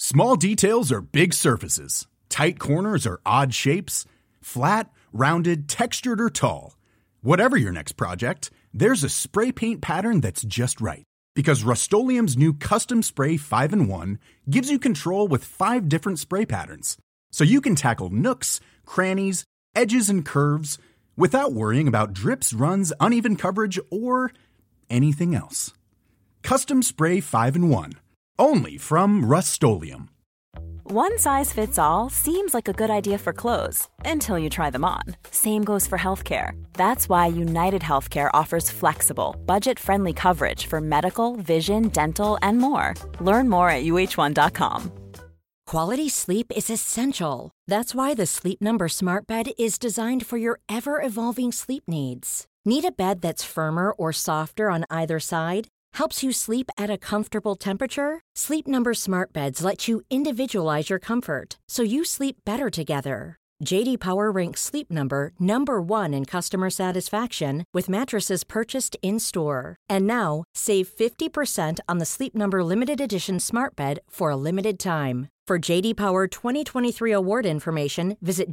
Small details are big surfaces. Tight corners are odd shapes. Flat, rounded, textured, or tall. Whatever your next project, there's a spray paint pattern that's just right. Because Rust-Oleum's new Custom Spray 5-in-1 gives you control with 5 different spray patterns. So you can tackle nooks, crannies, edges, and curves without worrying about drips, runs, uneven coverage, or anything else. Custom Spray 5-in-1. Only from Rust-Oleum. One size fits all seems like a good idea for clothes until you try them on. Same goes for healthcare. That's why United Healthcare offers flexible, budget-friendly coverage for medical, vision, dental, and more. Learn more at uh1.com. Quality sleep is essential. That's why the Sleep Number Smart Bed is designed for your ever-evolving sleep needs. Need a bed that's firmer or softer on either side? Helps you sleep at a comfortable temperature? Sleep Number Smart Beds let you individualize your comfort, so you sleep better together. J.D. Power ranks Sleep Number number 1 in customer satisfaction with mattresses purchased in-store. And now, save 50% on the Sleep Number Limited Edition Smart Bed for a limited time. For J.D. Power 2023 award information, visit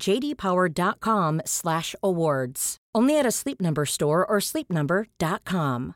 jdpower.com/awards. Only at a Sleep Number store or sleepnumber.com.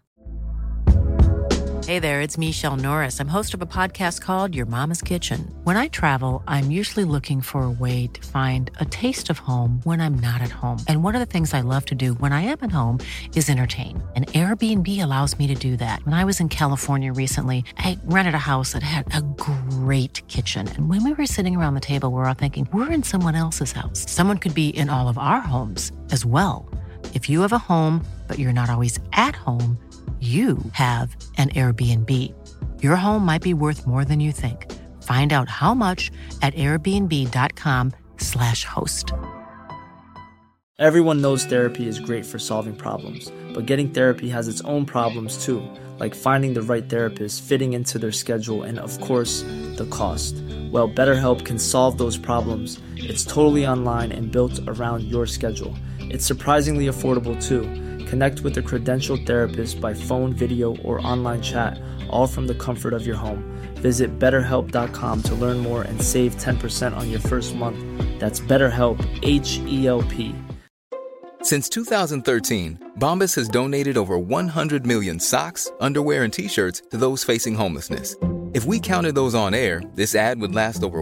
Hey there, it's Michelle Norris. I'm host of a podcast called Your Mama's Kitchen. When I travel, I'm usually looking for a way to find a taste of home when I'm not at home. And one of the things I love to do when I am at home is entertain. And Airbnb allows me to do that. When I was in California recently, I rented a house that had a great kitchen. And when we were sitting around the table, we were all thinking, we're in someone else's house. Someone could be in all of our homes as well. If you have a home, but you're not always at home, you have an Airbnb. Your home might be worth more than you think. Find out how much at airbnb.com/host. Everyone knows therapy is great for solving problems, but getting therapy has its own problems too, like finding the right therapist, fitting into their schedule, and of course, the cost. Well, BetterHelp can solve those problems. It's totally online and built around your schedule. It's surprisingly affordable too. Connect with a credentialed therapist by phone, video, or online chat, all from the comfort of your home. Visit BetterHelp.com to learn more and save 10% on your first month. That's BetterHelp, H-E-L-P. Since 2013, Bombas has donated over 100 million socks, underwear, and T-shirts to those facing homelessness. If we counted those on air, this ad would last over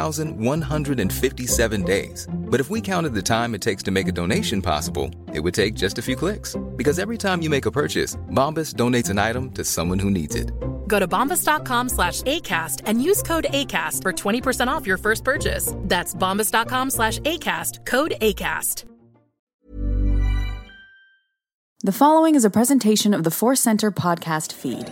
1,157 days. But if we counted the time it takes to make a donation possible, it would take just a few clicks. Because every time you make a purchase, Bombas donates an item to someone who needs it. Go to bombas.com/ACAST and use code ACAST for 20% off your first purchase. That's bombas.com/ACAST, code ACAST. The following is a presentation of the Force Center podcast feed.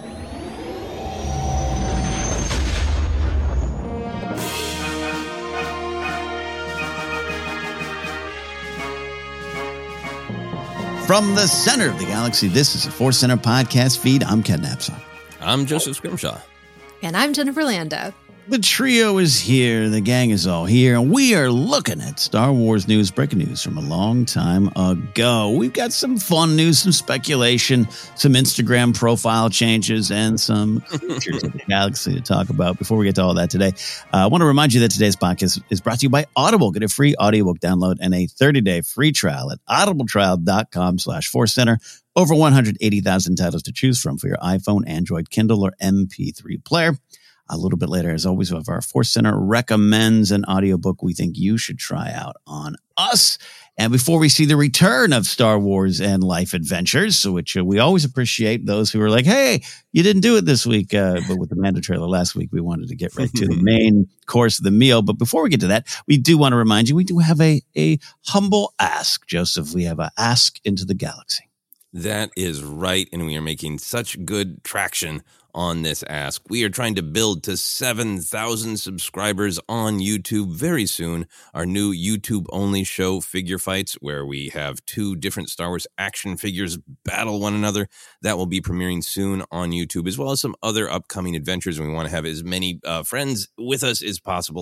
From the center of the galaxy, this is the Force Center podcast feed. I'm Ken Napzok. I'm Joseph Scrimshaw. And I'm Jennifer Landa. The trio is here. The gang is all here. And we are looking at Star Wars news, breaking news from a long time ago. We've got some fun news, some speculation, some Instagram profile changes, and some creatures of the galaxy to talk about. Before we get to all that today, I want to remind you that today's podcast is brought to you by Audible. Get a free audiobook download and a 30-day free trial at audibletrial.com/forcecenter. Over 180,000 titles to choose from for your iPhone, Android, Kindle, or MP3 player. A little bit later, as always, we have our Force Center recommends an audiobook we think you should try out on us. And before we see the return of Star Wars and Life Adventures, which we always appreciate those who are like, hey, you didn't do it this week. But with the Mando trailer last week, we wanted to get right to the main course of the meal. But before we get to that, we do want to remind you, we do have a humble ask, Joseph. We have an ask into the galaxy. That is right, and we are making such good traction on this ask. We are trying to build to 7,000 subscribers on YouTube very soon. Our new YouTube-only show, Figure Fights, where we have 2 different Star Wars action figures battle one another. That will be premiering soon on YouTube, as well as some other upcoming adventures. And we want to have as many friends with us as possible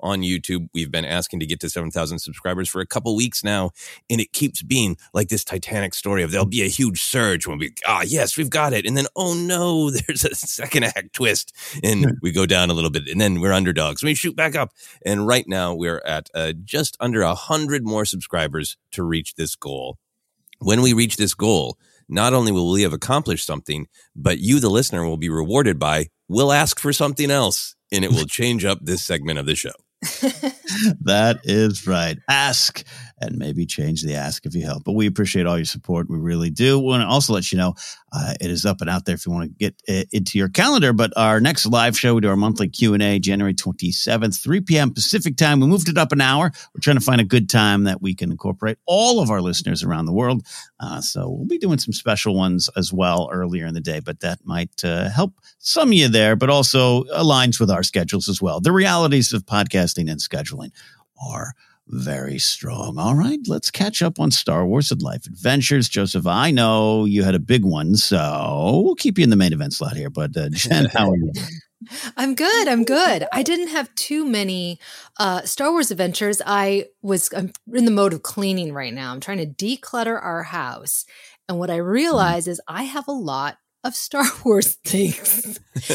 on YouTube. We've been asking to get to 7,000 subscribers for a couple weeks now, and it keeps being like this Titanic story of there'll be a huge surge when we, yes, we've got it. And then, oh no, there's a second act twist, and we go down a little bit, and then we're underdogs. We shoot back up. And right now we're at just under 100 more subscribers to reach this goal. When we reach this goal, not only will we have accomplished something, but you, the listener, will be rewarded by, we'll ask for something else, and it will change up this segment of the show. That is right. Ask and maybe change the ask if you help. But we appreciate all your support. We really do. We want to also let you know it is up and out there if you want to get into your calendar. But our next live show, we do our monthly Q&A, January 27th, 3 p.m. Pacific time. We moved it up an hour. We're trying to find a good time that we can incorporate all of our listeners around the world. So we'll be doing some special ones as well earlier in the day, but that might help some of you there, but also aligns with our schedules as well. The realities of podcasting and scheduling are very strong. All right, let's catch up on Star Wars and Life Adventures. Joseph, I know you had a big one, so we'll keep you in the main event slot here. But Jen, how are you? I'm good. I didn't have too many Star Wars adventures. I'm in the mode of cleaning right now. I'm trying to declutter our house. And what I realize is I have a lot of Star Wars things.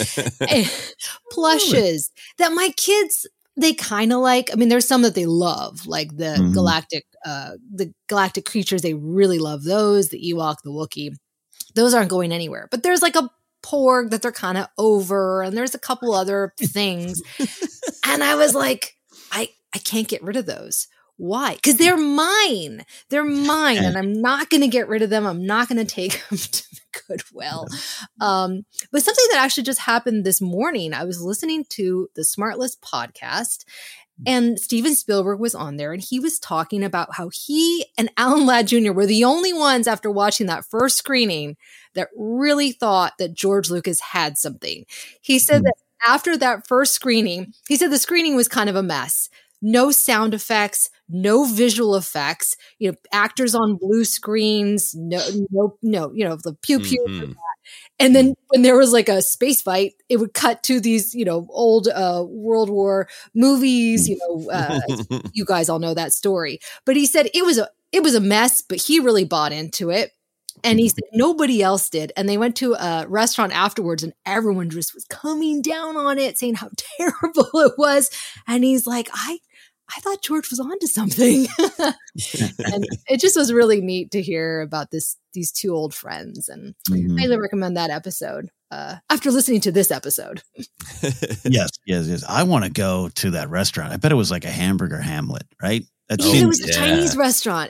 Plushes that my kids, they kind of like. I mean, there's some that they love, like the galactic creatures. They really love those, the Ewok, the Wookiee. Those aren't going anywhere. But there's like a Porg that they're kind of over, and there's a couple other things. And I was like, I can't get rid of those. Why? Because they're mine. And I'm not going to get rid of them. I'm not going to take them to the Goodwill. But something that actually just happened this morning, I was listening to the Smartlist podcast, and Steven Spielberg was on there, and he was talking about how he and Alan Ladd Jr. were the only ones after watching that first screening that really thought that George Lucas had something. He said that after that first screening, he said the screening was kind of a mess. No sound effects, no visual effects, actors on blue screens, no, the pew pew. Mm-hmm. And then when there was like a space fight, it would cut to these, old World War movies. You guys all know that story. But he said it was a mess, but he really bought into it. And he said nobody else did. And they went to a restaurant afterwards, and everyone just was coming down on it, saying how terrible it was. And he's like, I thought George was onto something. And it just was really neat to hear about these two old friends. And I highly recommend that episode after listening to this episode. Yes. I want to go to that restaurant. I bet it was like a Hamburger Hamlet, right? It was a Chinese restaurant.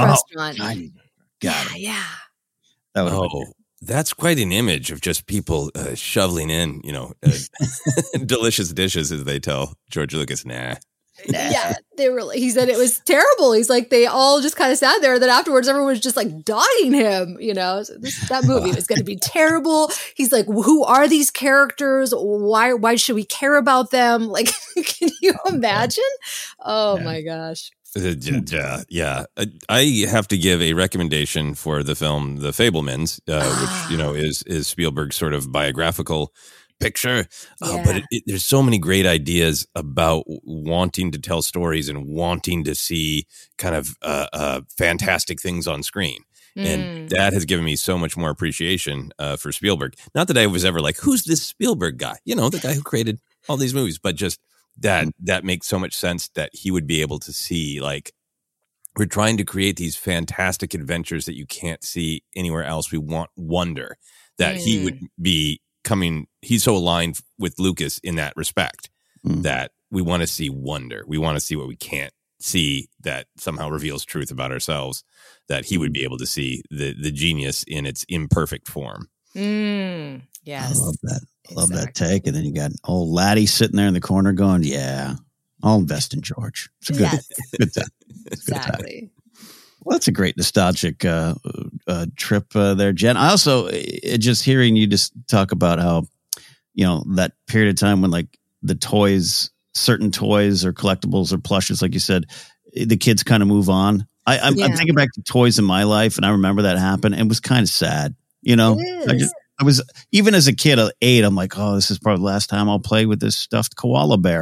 Got it. Yeah. That's quite an image of just people shoveling in, delicious dishes, as they tell George Lucas. Nah. Yeah, he said it was terrible. He's like, they all just kind of sat there. Then afterwards, everyone was just like dogging him, So that movie was going to be terrible. He's like, who are these characters? Why should we care about them? Like, can you imagine? My gosh. Yeah. I have to give a recommendation for the film The Fabelmans, which is Spielberg's sort of biographical picture. But there's so many great ideas about wanting to tell stories and wanting to see kind of fantastic things on screen. And that has given me so much more appreciation for Spielberg. Not that I was ever like, who's this Spielberg guy? The guy who created all these movies, but just that makes so much sense that he would be able to see, like, we're trying to create these fantastic adventures that you can't see anywhere else. We want wonder, that he would be coming. He's so aligned with Lucas in that respect that we want to see wonder. We want to see what we can't see that somehow reveals truth about ourselves, that he would be able to see the genius in its imperfect form. Yes. I love that. Love that take. And then you got old Laddie sitting there in the corner going, yeah, I'll invest in George. It's a good time. Exactly. Well, that's a great nostalgic trip there, Jen. I also, just hearing you just talk about how, that period of time when like the toys, certain toys or collectibles or plushes, like you said, the kids kind of move on. I'm thinking back to toys in my life, and I remember that happened, and it was kind of sad, I was, even as a kid at 8, I'm like, oh, this is probably the last time I'll play with this stuffed koala bear.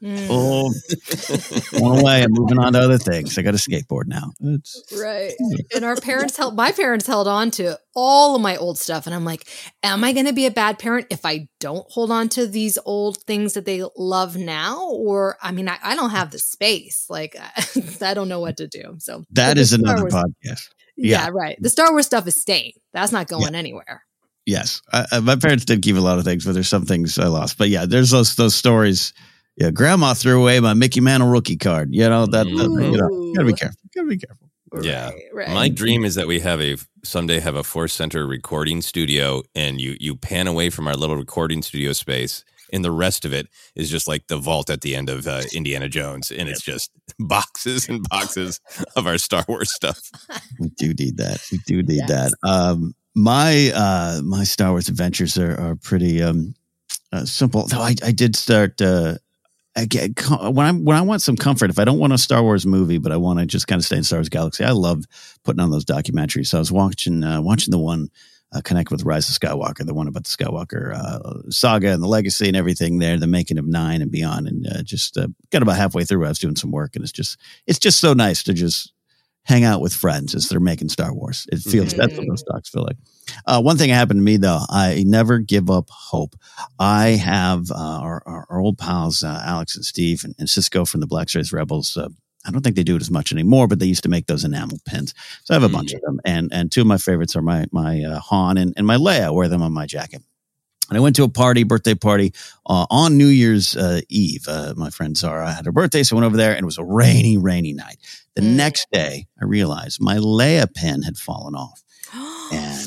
Oh, going away. I'm moving on to other things. I got a skateboard now. Right. And my parents held on to all of my old stuff. And I'm like, am I going to be a bad parent if I don't hold on to these old things that they love now? Or, I mean, I don't have the space. Like, I don't know what to do. So that is another podcast. Yeah, right. The Star Wars stuff is staying. That's not going anywhere. Yes. My parents did keep a lot of things, but there's some things I lost. But yeah, there's those stories. Yeah, Grandma threw away my Mickey Mantle rookie card. You know, gotta be careful. Gotta be careful. Yeah. Right. My dream is that we someday have a Force Center recording studio, and you pan away from our little recording studio space, and the rest of it is just like the vault at the end of Indiana Jones, and it's just boxes and boxes of our Star Wars stuff. We do need that. that. My Star Wars adventures are pretty simple. Though I did start when I want some comfort. If I don't want a Star Wars movie, but I want to just kind of stay in Star Wars Galaxy, I love putting on those documentaries. So I was watching the one Connect with Rise of Skywalker, the one about the Skywalker saga and the legacy and everything there, the making of 9 and beyond, and just got about halfway through. I was doing some work, and it's just so nice to just hang out with friends as they're making Star Wars. It feels that's what those docs feel like. One thing happened to me though, I never give up hope. I have our old pals Alex and Steve and Cisco from the Black Series Rebels. I don't think they do it as much anymore, but they used to make those enamel pins. So I have a bunch of them, and two of my favorites are my Han and my Leia. I wear them on my jacket. And I went to a birthday party on New Year's Eve. My friend Zara had her birthday, so I went over there, and it was a rainy night. The next day, I realized my Leia pin had fallen off. And,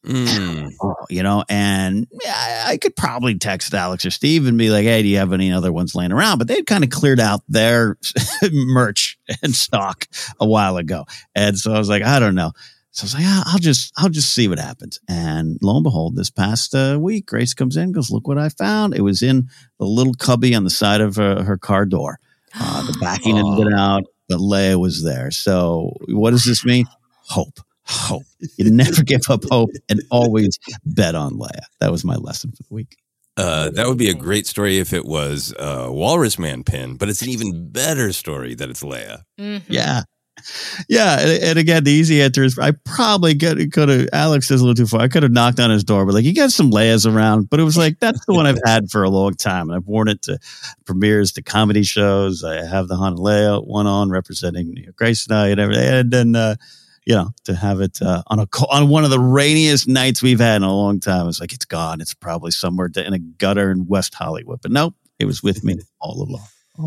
and I could probably text Alex or Steve and be like, hey, do you have any other ones laying around? But they'd kind of cleared out their merch and stock a while ago. And so I was like, I don't know. So I was like, I'll just see what happens. And lo and behold, this past week, Grace comes in, goes, look what I found. It was in the little cubby on the side of her car door. The backing had been out, but Leia was there. So what does this mean? Hope. You never give up hope, and always bet on Leia. That was my lesson for the week. That would be a great story if it was a Walrus Man pin, but it's an even better story that it's Leia. Mm-hmm. Yeah. And again, the easy answer is I probably could have, Alex is a little too far. I could have knocked on his door, but like, you got some Leias around, but it was like, that's the one I've had for a long time. And I've worn it to premieres, to comedy shows. I have the Han and Leia one on representing Grace and I and everything. And then, to have it on one of the rainiest nights we've had in a long time. It's like, it's gone. It's probably somewhere in a gutter in West Hollywood, but nope, it was with me all along.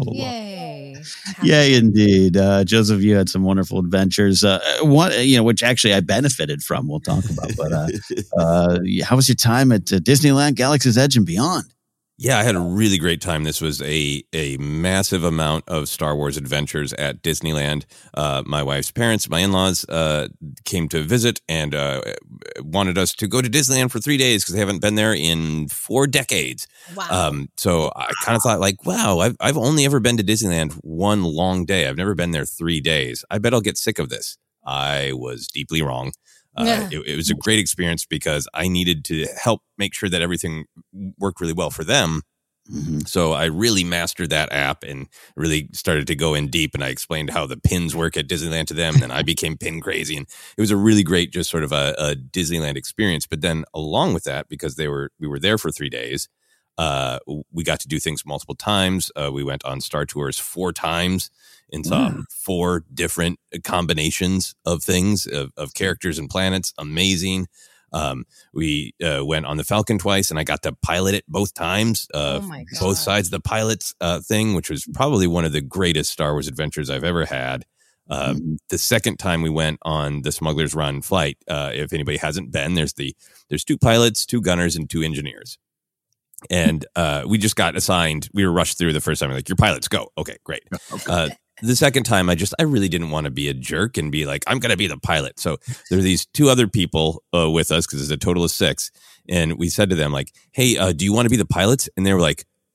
Yay, indeed. Joseph, you had some wonderful adventures. Which actually I benefited from. We'll talk about. But how was your time at Disneyland, Galaxy's Edge, and beyond? Yeah, I had a really great time. This was a massive amount of Star Wars adventures at Disneyland. My wife's parents, my in-laws, came to visit and wanted us to go to Disneyland for 3 days because they haven't been there in 4 decades. Wow. So I kind of thought like, wow, I've only ever been to Disneyland one long day. I've never been there 3 days. I bet I'll get sick of this. I was deeply wrong. It was a great experience because I needed to help make sure that everything worked really well for them. Mm-hmm. So I really mastered that app and really started to go in deep. And I explained how the pins work at Disneyland to them. And then I became pin crazy. And it was a really great, just sort of a Disneyland experience. But then along with that, because we were there for 3 days, we got to do things multiple times. We went on Star Tours 4 times and saw 4 different combinations of things, of characters and planets. Amazing. We went on the Falcon twice, and I got to pilot it both times. Both sides of the pilot's thing, which was probably one of the greatest Star Wars adventures I've ever had. The second time we went on the Smuggler's Run flight, if anybody hasn't been, there's 2 pilots, 2 gunners, and 2 engineers. And we just got assigned. We were rushed through the first time. We're like, your pilots, go. Okay, great. Okay. The second time, I really didn't want to be a jerk and be like, I'm going to be the pilot. So there are these 2 other people with us because it's a total of 6. And we said to them like, hey, do you want to be the pilots? And they were like,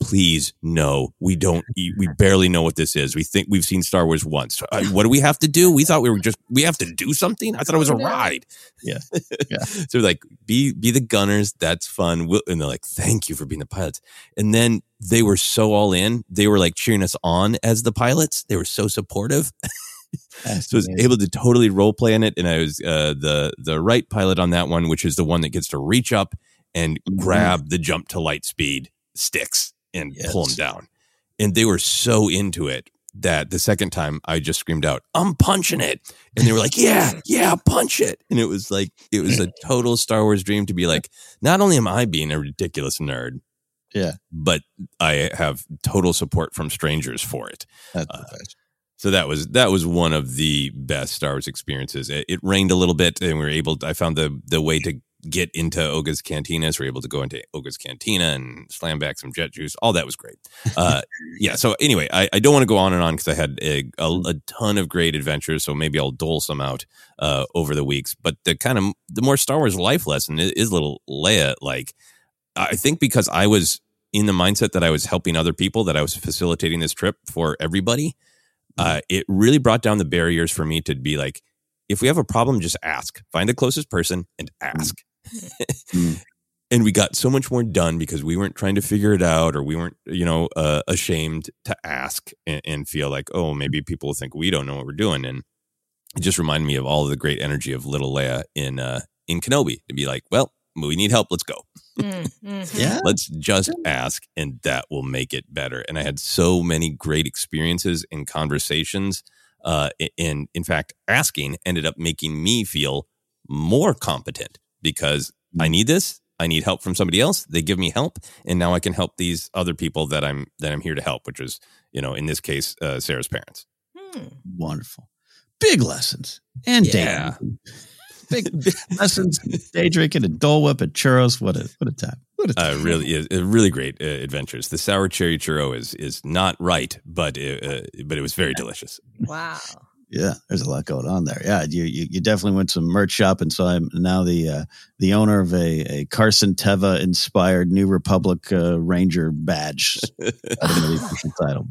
please, no, we barely know what this is. We think we've seen Star Wars once. What do we have to do? We thought we have to do something. I thought it was a ride. Yeah. So like, be the gunners. That's fun. And they're like, thank you for being the pilots. And then they were so all in. They were like cheering us on as the pilots. They were so supportive. So I was able to totally role play in it. And I was the right pilot on that one, which is the one that gets to reach up and grab the jump to light speed sticks and pull them down. And they were so into it that the second time I just screamed out, I'm punching it. And they were like, yeah, punch it. And it was like, it was a total Star Wars dream to be like, not only am I being a ridiculous nerd, but I have total support from strangers for it. That's the best. So that was one of the best Star Wars experiences. It rained a little bit, and I found the way to get into Oga's Cantina. So we were able to go into Oga's Cantina and slam back some jet juice. All that was great. So anyway, I don't want to go on and on because I had a ton of great adventures. So maybe I'll dole some out over the weeks. But the more Star Wars life lesson is little Leia. Like, I think because I was in the mindset that I was helping other people, that I was facilitating this trip for everybody. It really brought down the barriers for me to be like, if we have a problem, just ask. Find the closest person and ask. And we got so much more done because we weren't trying to figure it out, or we weren't, ashamed to ask and feel like, oh, maybe people think we don't know what we're doing. And it just reminded me of all of the great energy of little Leia in Kenobi to be like, well, we need help. Let's go. Yeah. Let's just ask, and that will make it better. And I had so many great experiences and conversations. And in fact, asking ended up making me feel more competent because I need this. I need help from somebody else. They give me help, and now I can help these other people that I'm here to help, which is, in this case, Sarah's parents. Wonderful. Big lessons and day. Big lessons, day drinking, and Dole Whip, and churros. What a time! Really is really great adventures. The sour cherry churro is not right, but it was very delicious. Wow. Yeah, there's a lot going on there. Yeah, you definitely went some merch shopping. So I'm now the owner of a Carson Teva inspired New Republic Ranger badge. I don't know the official title,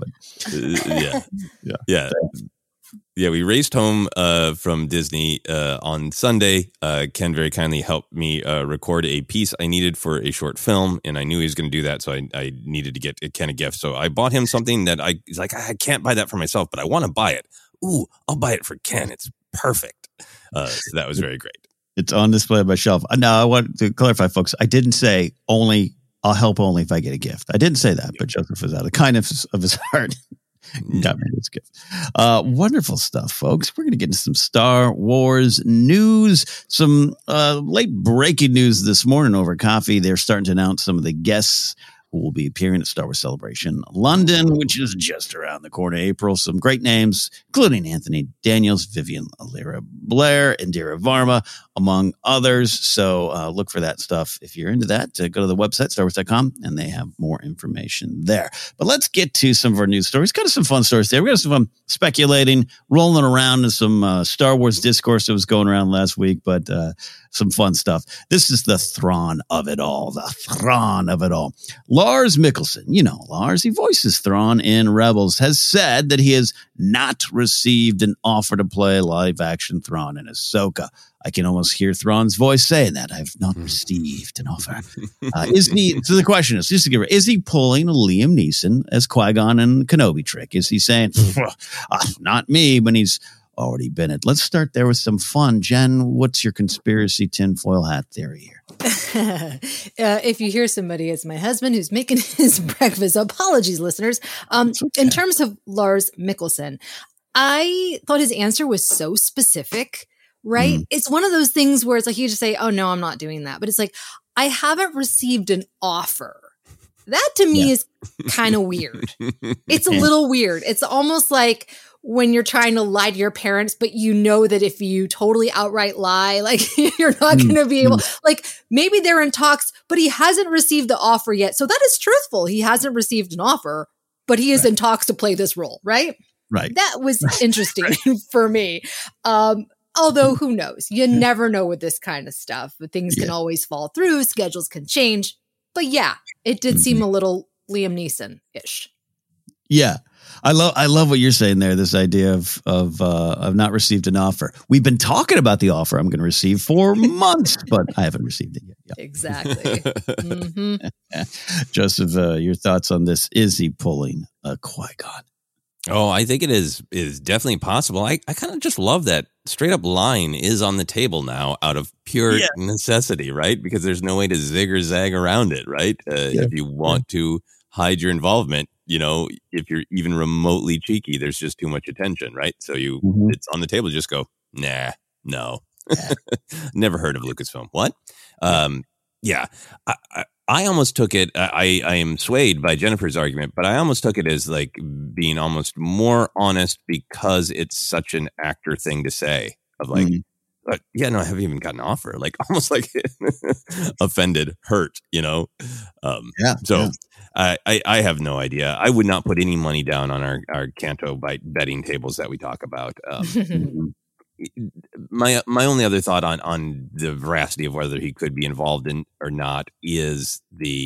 but yeah. We raced home from Disney on Sunday. Ken very kindly helped me record a piece I needed for a short film, and I knew he was going to do that, so I needed to get Ken a gift. So I bought him something that he's like, I can't buy that for myself, but I want to buy it. Ooh, I'll buy it for Ken. It's perfect. So that was very great. It's on display on my shelf. Now, I want to clarify, folks. I didn't say I'll help only if I get a gift. I didn't say that, but Joseph was out of the kindness of his heart. Got me this gift. Wonderful stuff, folks. We're going to get into some Star Wars news, some late breaking news this morning over coffee. They're starting to announce some of the guests who will be appearing at Star Wars Celebration London, which is just around the corner, April. Some great names, including Anthony Daniels, Vivian Alira Blair, Indira Varma, among others. So look for that stuff. If you're into that, go to the website, StarWars.com, and they have more information there. But let's get to some of our news stories. Got some fun stories there. We got some fun speculating, rolling around in some Star Wars discourse that was going around last week, but some fun stuff. This is the Thrawn of it all. The Thrawn of it all. Lars Mikkelsen, Lars, he voices Thrawn in Rebels, has said that he has not received an offer to play live-action Thrawn in Ahsoka. I can almost hear Thrawn's voice saying that. I've not received an offer. So the question is, is he pulling a Liam Neeson as Qui-Gon and Kenobi trick? Is he saying, not me, when he's already been it? Let's start there with some fun. Jen, what's your conspiracy tinfoil hat theory here? If you hear somebody, it's my husband who's making his breakfast. Apologies, listeners. In terms of Lars Mikkelsen, I thought his answer was so specific, right? It's one of those things where it's like you just say, oh, no, I'm not doing that. But it's like, I haven't received an offer. That to me is kind of weird. It's a little weird. It's almost like when you're trying to lie to your parents, but you know that if you totally outright lie, like you're not going to be able, like maybe they're in talks, but he hasn't received the offer yet. So that is truthful. He hasn't received an offer, but he is in talks to play this role, right? Right. That was interesting for me. Although who knows? You never know with this kind of stuff. But things can always fall through. Schedules can change. But yeah, it did seem a little Liam Neeson ish. Yeah. I love what you're saying there. This idea of not received an offer. We've been talking about the offer I'm going to receive for months, but I haven't received it yet. Yeah. Exactly. Mm-hmm. Joseph, your thoughts on this? Is he pulling a Qui-Gon? Oh, I think it is definitely possible. I kind of just love that straight up line is on the table now out of pure necessity, right? Because there's no way to zig or zag around it, right? If you want to hide your involvement, if you're even remotely cheeky, there's just too much attention, right? So it's on the table. Just go, nah, no. Never heard of Lucasfilm. What? I almost took it. I am swayed by Jennifer's argument, but I almost took it as like being almost more honest because it's such an actor thing to say. Of like, I haven't even gotten an offer. Like almost like offended, hurt. I have no idea. I would not put any money down on our Canto betting tables that we talk about. My only other thought on the veracity of whether he could be involved in or not is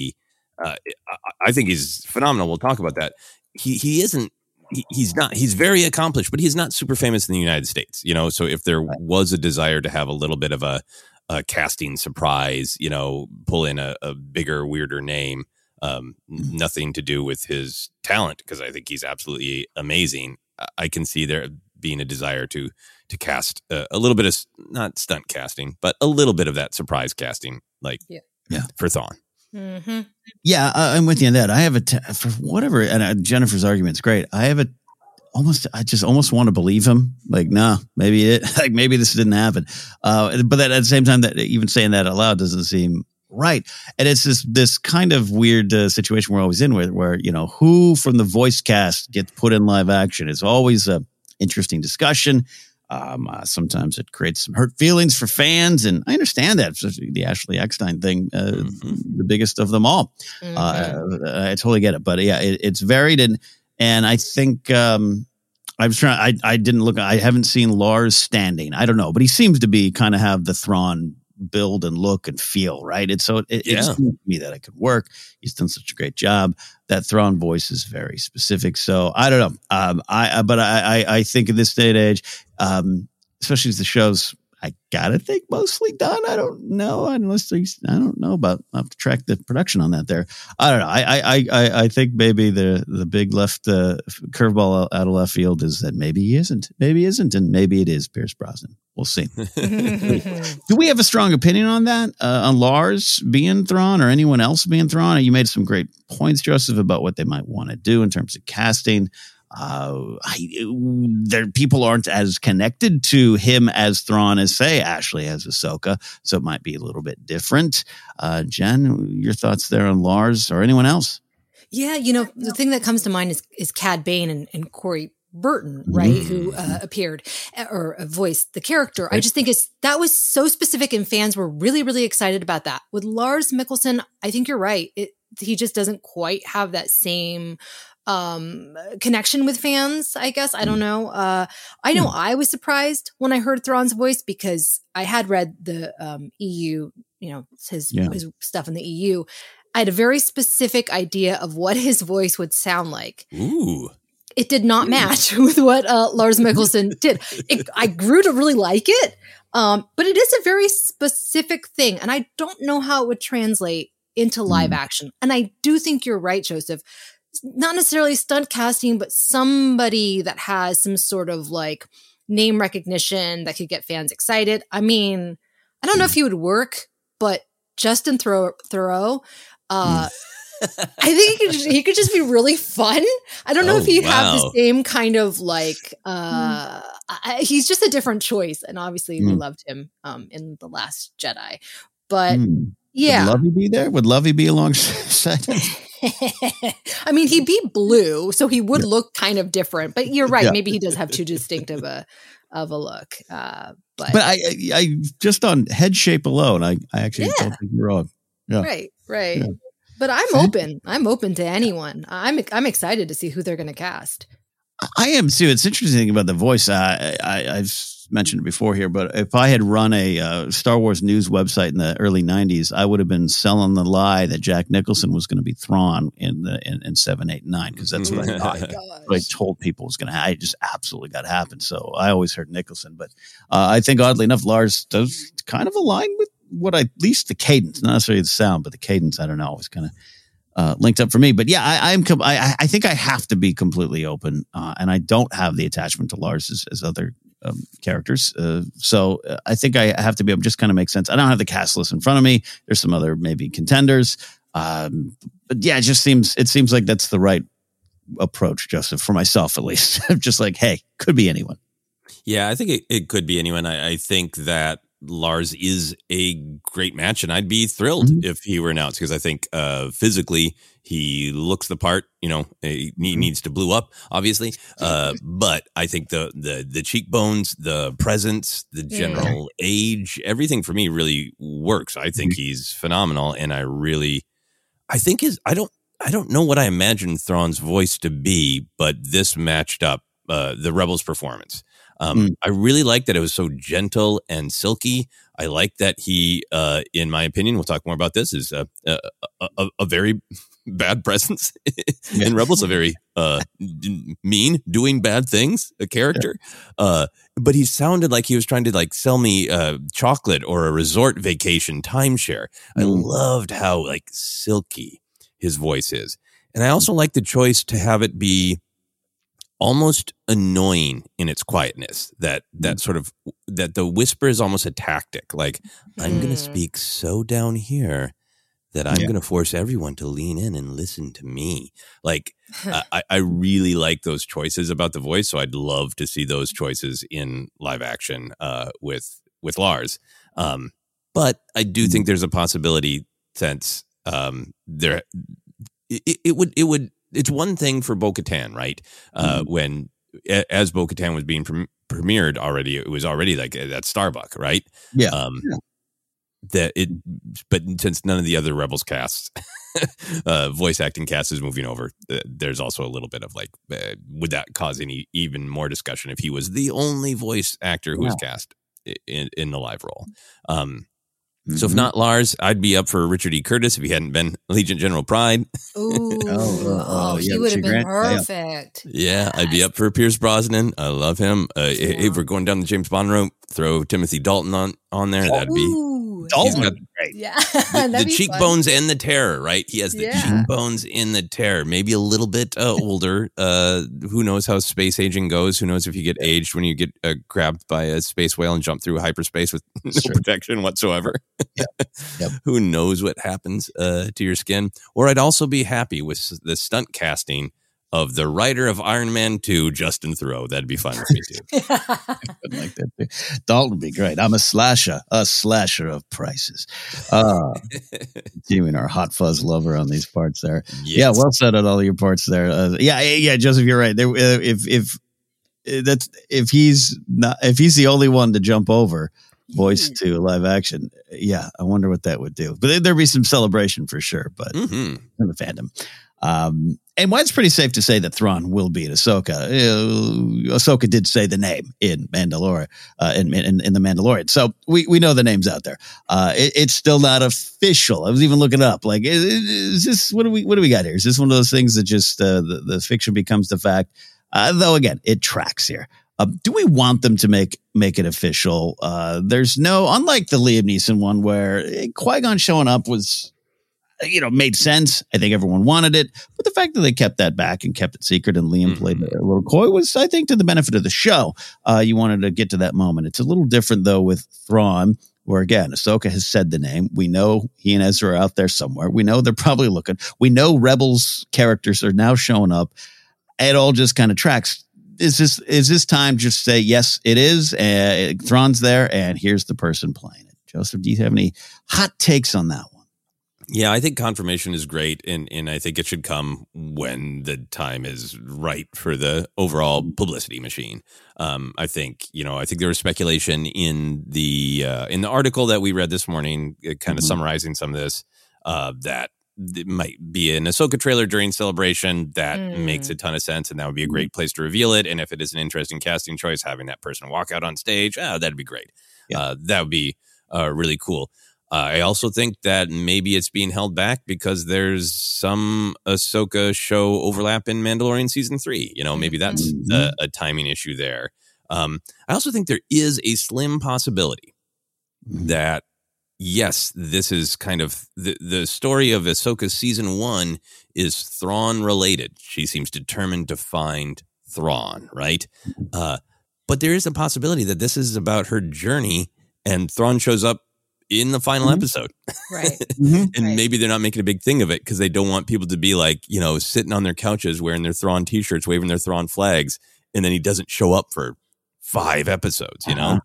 I think he's phenomenal. We'll talk about that. He's very accomplished, but he's not super famous in the United States, so if there was a desire to have a little bit of a casting surprise, pull in a bigger, weirder name, nothing to do with his talent, because I think he's absolutely amazing. I can see there being a desire to cast a little bit of, not stunt casting, but a little bit of that surprise casting, for Thrawn. Mm-hmm. Yeah, I'm with you on that. I have for whatever, and Jennifer's argument's great. I just almost want to believe him. Like, nah, maybe this didn't happen. But at the same time, that even saying that out loud doesn't seem right. And it's this kind of weird situation we're always in where who from the voice cast gets put in live action is always a interesting discussion. Sometimes it creates some hurt feelings for fans, and I understand that. Especially the Ashley Eckstein thing, the biggest of them all. I totally get it, but yeah, it's varied, and I think I was trying. I didn't look. I haven't seen Lars standing. I don't know, but he seems to be kind of have the Thrawn build and look and feel, right? It seems to me that it could work. He's done such a great job. That Thrawn voice is very specific. So I don't know. I think in this day and age, especially as the show's, I gotta think mostly done. I don't know. I don't know about. I have to track the production on that. There, I don't know. I think maybe the big left curveball out of left field is that maybe he isn't, and maybe it is Pierce Brosnan. We'll see. Do we have a strong opinion on that? On Lars being Thrawn or anyone else being Thrawn? You made some great points, Joseph, about what they might want to do in terms of casting. People aren't as connected to him as Thrawn as, say, Ashley as Ahsoka, so it might be a little bit different. Jen, your thoughts there on Lars or anyone else? Yeah, the thing that comes to mind is Cad Bane and Corey Burton, right, who appeared or voiced the character. Right. I just think that was so specific, and fans were really, really excited about that. With Lars Mikkelsen, I think you're right. He just doesn't quite have that same connection with fans, I guess. I don't know. I know I was surprised when I heard Thrawn's voice because I had read the EU, his stuff in the EU. I had a very specific idea of what his voice would sound like. Ooh. It did not match with what Lars Mikkelsen did. I grew to really like it, but it is a very specific thing, and I don't know how it would translate into live action. And I do think you're right, Joseph. Not necessarily stunt casting, but somebody that has some sort of like name recognition that could get fans excited. I mean, I don't know if he would work, but Justin Theroux, I think he could just be really fun. I don't know if he'd have the same kind of like, he's just a different choice. And obviously we loved him in The Last Jedi, but yeah. Would Lovey be there? Would Lovey be alongside him? I mean, he'd be blue, so he would look kind of different, but you're right. Yeah. Maybe he does have too distinctive of a look. But I just on head shape alone, I actually don't think you're wrong. Yeah. Right. Yeah. But I'm open to anyone. I'm excited to see who they're going to cast. I am too. It's interesting about the voice. I've mentioned it before here, but if I had run a Star Wars news website in the early 90s, I would have been selling the lie that Jack Nicholson was going to be Thrawn in 7, 8, and 9, because that's what I thought. What I told people was going to happen. It just absolutely got to happen. So I always heard Nicholson. But I think, oddly enough, Lars does kind of align with what at least the cadence, not necessarily the sound, but the cadence, I don't know, was kind of linked up for me. But yeah, I think I have to be completely open, and I don't have the attachment to Lars as other characters. So I think I have to be able to just kind of make sense. I don't have the cast list in front of me. There's some other maybe contenders. But yeah, it seems like that's the right approach, Joseph, for myself at least. Just like, hey, could be anyone. Yeah, I think it could be anyone. I think that Lars is a great match, and I'd be thrilled if he were announced, because I think physically he looks the part. He needs to blue up, obviously, but I think the cheekbones, the presence, the general age, everything for me really works. I think he's phenomenal, and I think I don't know what I imagined Thrawn's voice to be, but this matched up the Rebels performance. I really like that it was so gentle and silky. I like that he, in my opinion, we'll talk more about this, is a very bad presence in Rebels, a very mean, doing bad things, a character. But he sounded like he was trying to sell me chocolate or a resort vacation timeshare. I loved how silky his voice is. And I also like the choice to have it be almost annoying in its quietness, that the whisper is almost a tactic. Like, I'm going to speak so down here that I'm going to force everyone to lean in and listen to me. I really like those choices about the voice. So I'd love to see those choices in live action with Lars. But I do think there's a possibility, since it's one thing for Bo-Katan, right? When, as Bo-Katan was being premiered already, it was already that Starbuck, right? Yeah. But since none of the other Rebels casts, voice acting cast is moving over, there's also a little bit of would that cause any even more discussion if he was the only voice actor who was cast in the live role? So if not Lars, I'd be up for Richard E. Curtis if he hadn't been Legion General Pride. Ooh, he would have been perfect. Yeah, I'd be up for Pierce Brosnan. I love him. If we're going down the James Bond route, throw Timothy Dalton on there. That'd be Dalton would be great. Yeah, the cheekbones and the terror, right? He has the cheekbones in the terror. Maybe a little bit older. Who knows how space aging goes? Who knows if you get aged when you get grabbed by a space whale and jump through hyperspace with no protection whatsoever? Yep. Who knows what happens to your skin? Or I'd also be happy with the stunt casting of the writer of Iron Man 2, Justin Theroux. That'd be fun with me too. I'd like that too. Dalton would be great. I'm a slasher of prices. Even our hot fuzz lover on these parts there. Yes. Yeah, well said on all your parts there. Yeah, Joseph, you're right. If he's the only one to jump over voice to live action, yeah, I wonder what that would do. But there'd be some celebration for sure. But in the fandom. And why it's pretty safe to say that Thrawn will beat Ahsoka. Ahsoka did say the name in Mandalorian, in the Mandalorian. So we know the name's out there. It's still not official. I was even looking up. Is this, what do we got here? Is this one of those things that just, the fiction becomes the fact? Though again, it tracks here. Do we want them to make it official? There's no, unlike the Liam Neeson one where Qui-Gon showing up was, made sense. I think everyone wanted it. But the fact that they kept that back and kept it secret and Liam played a little coy was, I think, to the benefit of the show. You wanted to get to that moment. It's a little different, though, with Thrawn, where, again, Ahsoka has said the name. We know he and Ezra are out there somewhere. We know they're probably looking. We know Rebels characters are now showing up. It all just kind of tracks. Is this time just say, yes, it is. Thrawn's there, and here's the person playing it. Joseph, do you have any hot takes on that one? Yeah, I think confirmation is great, and I think it should come when the time is right for the overall publicity machine. I think there was speculation in the article that we read this morning, kind of summarizing some of this, that it might be an Ahsoka trailer during Celebration. That makes a ton of sense, and that would be a great place to reveal it. And if it is an interesting casting choice, having that person walk out on stage, that'd be great. Yeah. That would be really cool. I also think that maybe it's being held back because there's some Ahsoka show overlap in Mandalorian season 3. Maybe that's a timing issue there. I also think there is a slim possibility that, yes, this is kind of the story of Ahsoka season 1 is Thrawn related. She seems determined to find Thrawn, right? But there is a possibility that this is about her journey and Thrawn shows up in the final episode. Right. And maybe they're not making a big thing of it because they don't want people to be like, sitting on their couches wearing their Thrawn t-shirts, waving their Thrawn flags, and then he doesn't show up for 5 episodes, Jenna,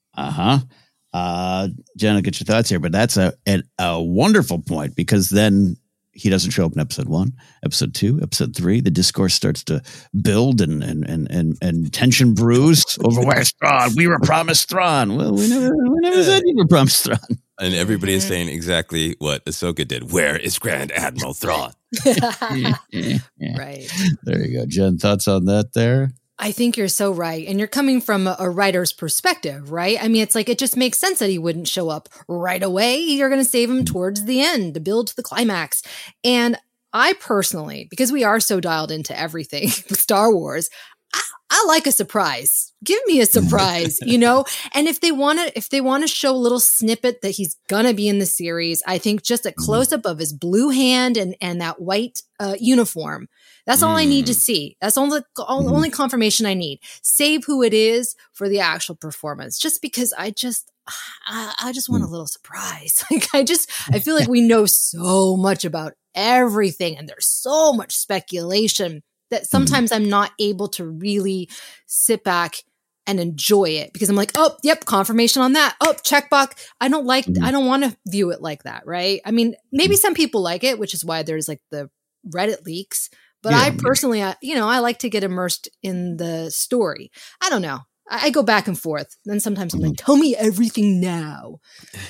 get your thoughts here, but that's a wonderful point because then he doesn't show up in episode 1, episode 2, episode 3. The discourse starts to build and tension brews over where's Thrawn. We were promised Thrawn. Well, we never said you were promised Thrawn. And everybody is saying exactly what Ahsoka did. Where is Grand Admiral Thrawn? Right. There you go. Jen, thoughts on that there? I think you're so right. And you're coming from a writer's perspective, right? I mean, it's like, it just makes sense that he wouldn't show up right away. You're going to save him towards the end to build to the climax. And I personally, because we are so dialed into everything with Star Wars, I like a surprise. Give me a surprise, And if they want to show a little snippet that he's gonna be in the series, I think just a close up of his blue hand and that white uniform. That's all I need to see. That's only confirmation I need. Save who it is for the actual performance. Just because I just want a little surprise. I feel like we know so much about everything, and there's so much speculation that sometimes I'm not able to really sit back and enjoy it because I'm like, oh, yep, confirmation on that. Oh, checkbox. I don't want to view it like that, right? I mean, maybe some people like it, which is why there's like the Reddit leaks. But I personally, I like to get immersed in the story. I don't know. I go back and forth. Then sometimes I'm like, tell me everything now.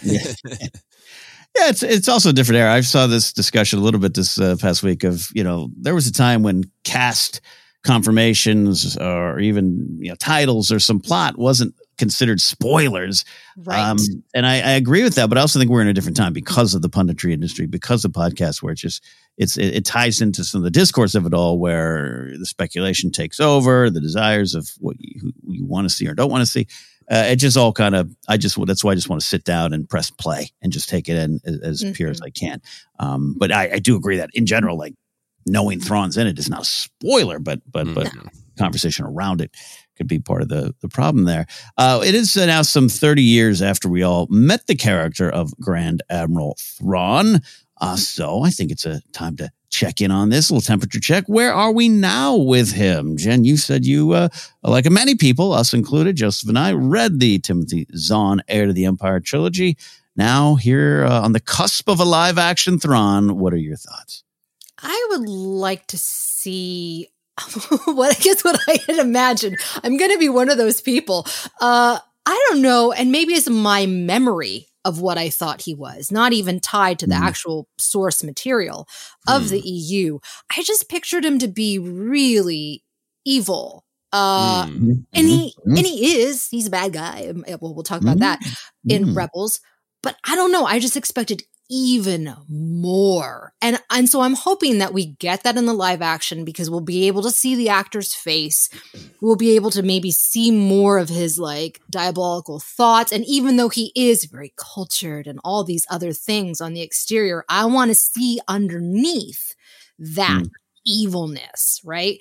Yeah, it's also a different era. I saw this discussion a little bit this past week of, there was a time when cast confirmations or even titles or some plot wasn't considered spoilers. Right. And I agree with that, but I also think we're in a different time because of the punditry industry, because of podcasts where it ties into some of the discourse of it all, where the speculation takes over, the desires of what you want to see or don't want to see. It just all kind of, that's why I just want to sit down and press play and just take it in as pure as I can. But I do agree that in general, like knowing Thrawn's in it is not a spoiler, but conversation around it could be part of the problem there. It is now some 30 years after we all met the character of Grand Admiral Thrawn. So I think it's a time to check in on this little temperature check. Where are we now with him? Jen, you said you, like many people, us included, Joseph and I, read the Timothy Zahn Heir to the Empire trilogy. Now here on the cusp of a live action Thrawn, what are your thoughts? I would like to see what I had imagined. I'm going to be one of those people. I don't know. And maybe it's my memory of what I thought he was, not even tied to the actual source material of the EU. I just pictured him to be really evil. And he's a bad guy. We'll talk about that in Rebels, but I don't know. I just expected even more. And so I'm hoping that we get that in the live action because we'll be able to see the actor's face. We'll be able to maybe see more of his like diabolical thoughts. And even though he is very cultured and all these other things on the exterior, I want to see underneath that evilness, right?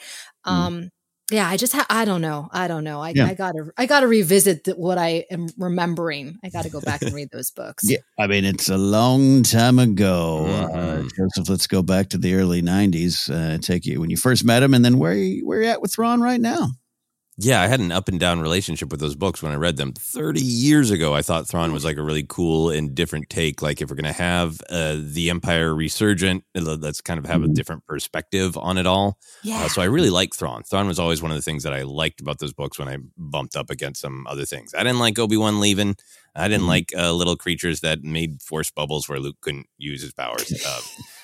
Yeah, I don't know. I gotta revisit what I am remembering. I gotta go back and read those books. Yeah, I mean, it's a long time ago. Joseph, let's go back to the early 90s. Take you when you first met him, and then where you at with Thrawn right now? Yeah, I had an up and down relationship with those books when I read them 30 years ago. I thought Thrawn was like a really cool and different take. Like if we're going to have the Empire resurgent, let's kind of have a different perspective on it all. Yeah. So I really like Thrawn. Thrawn was always one of the things that I liked about those books when I bumped up against some other things. I didn't like Obi-Wan leaving. I didn't like little creatures that made force bubbles where Luke couldn't use his powers.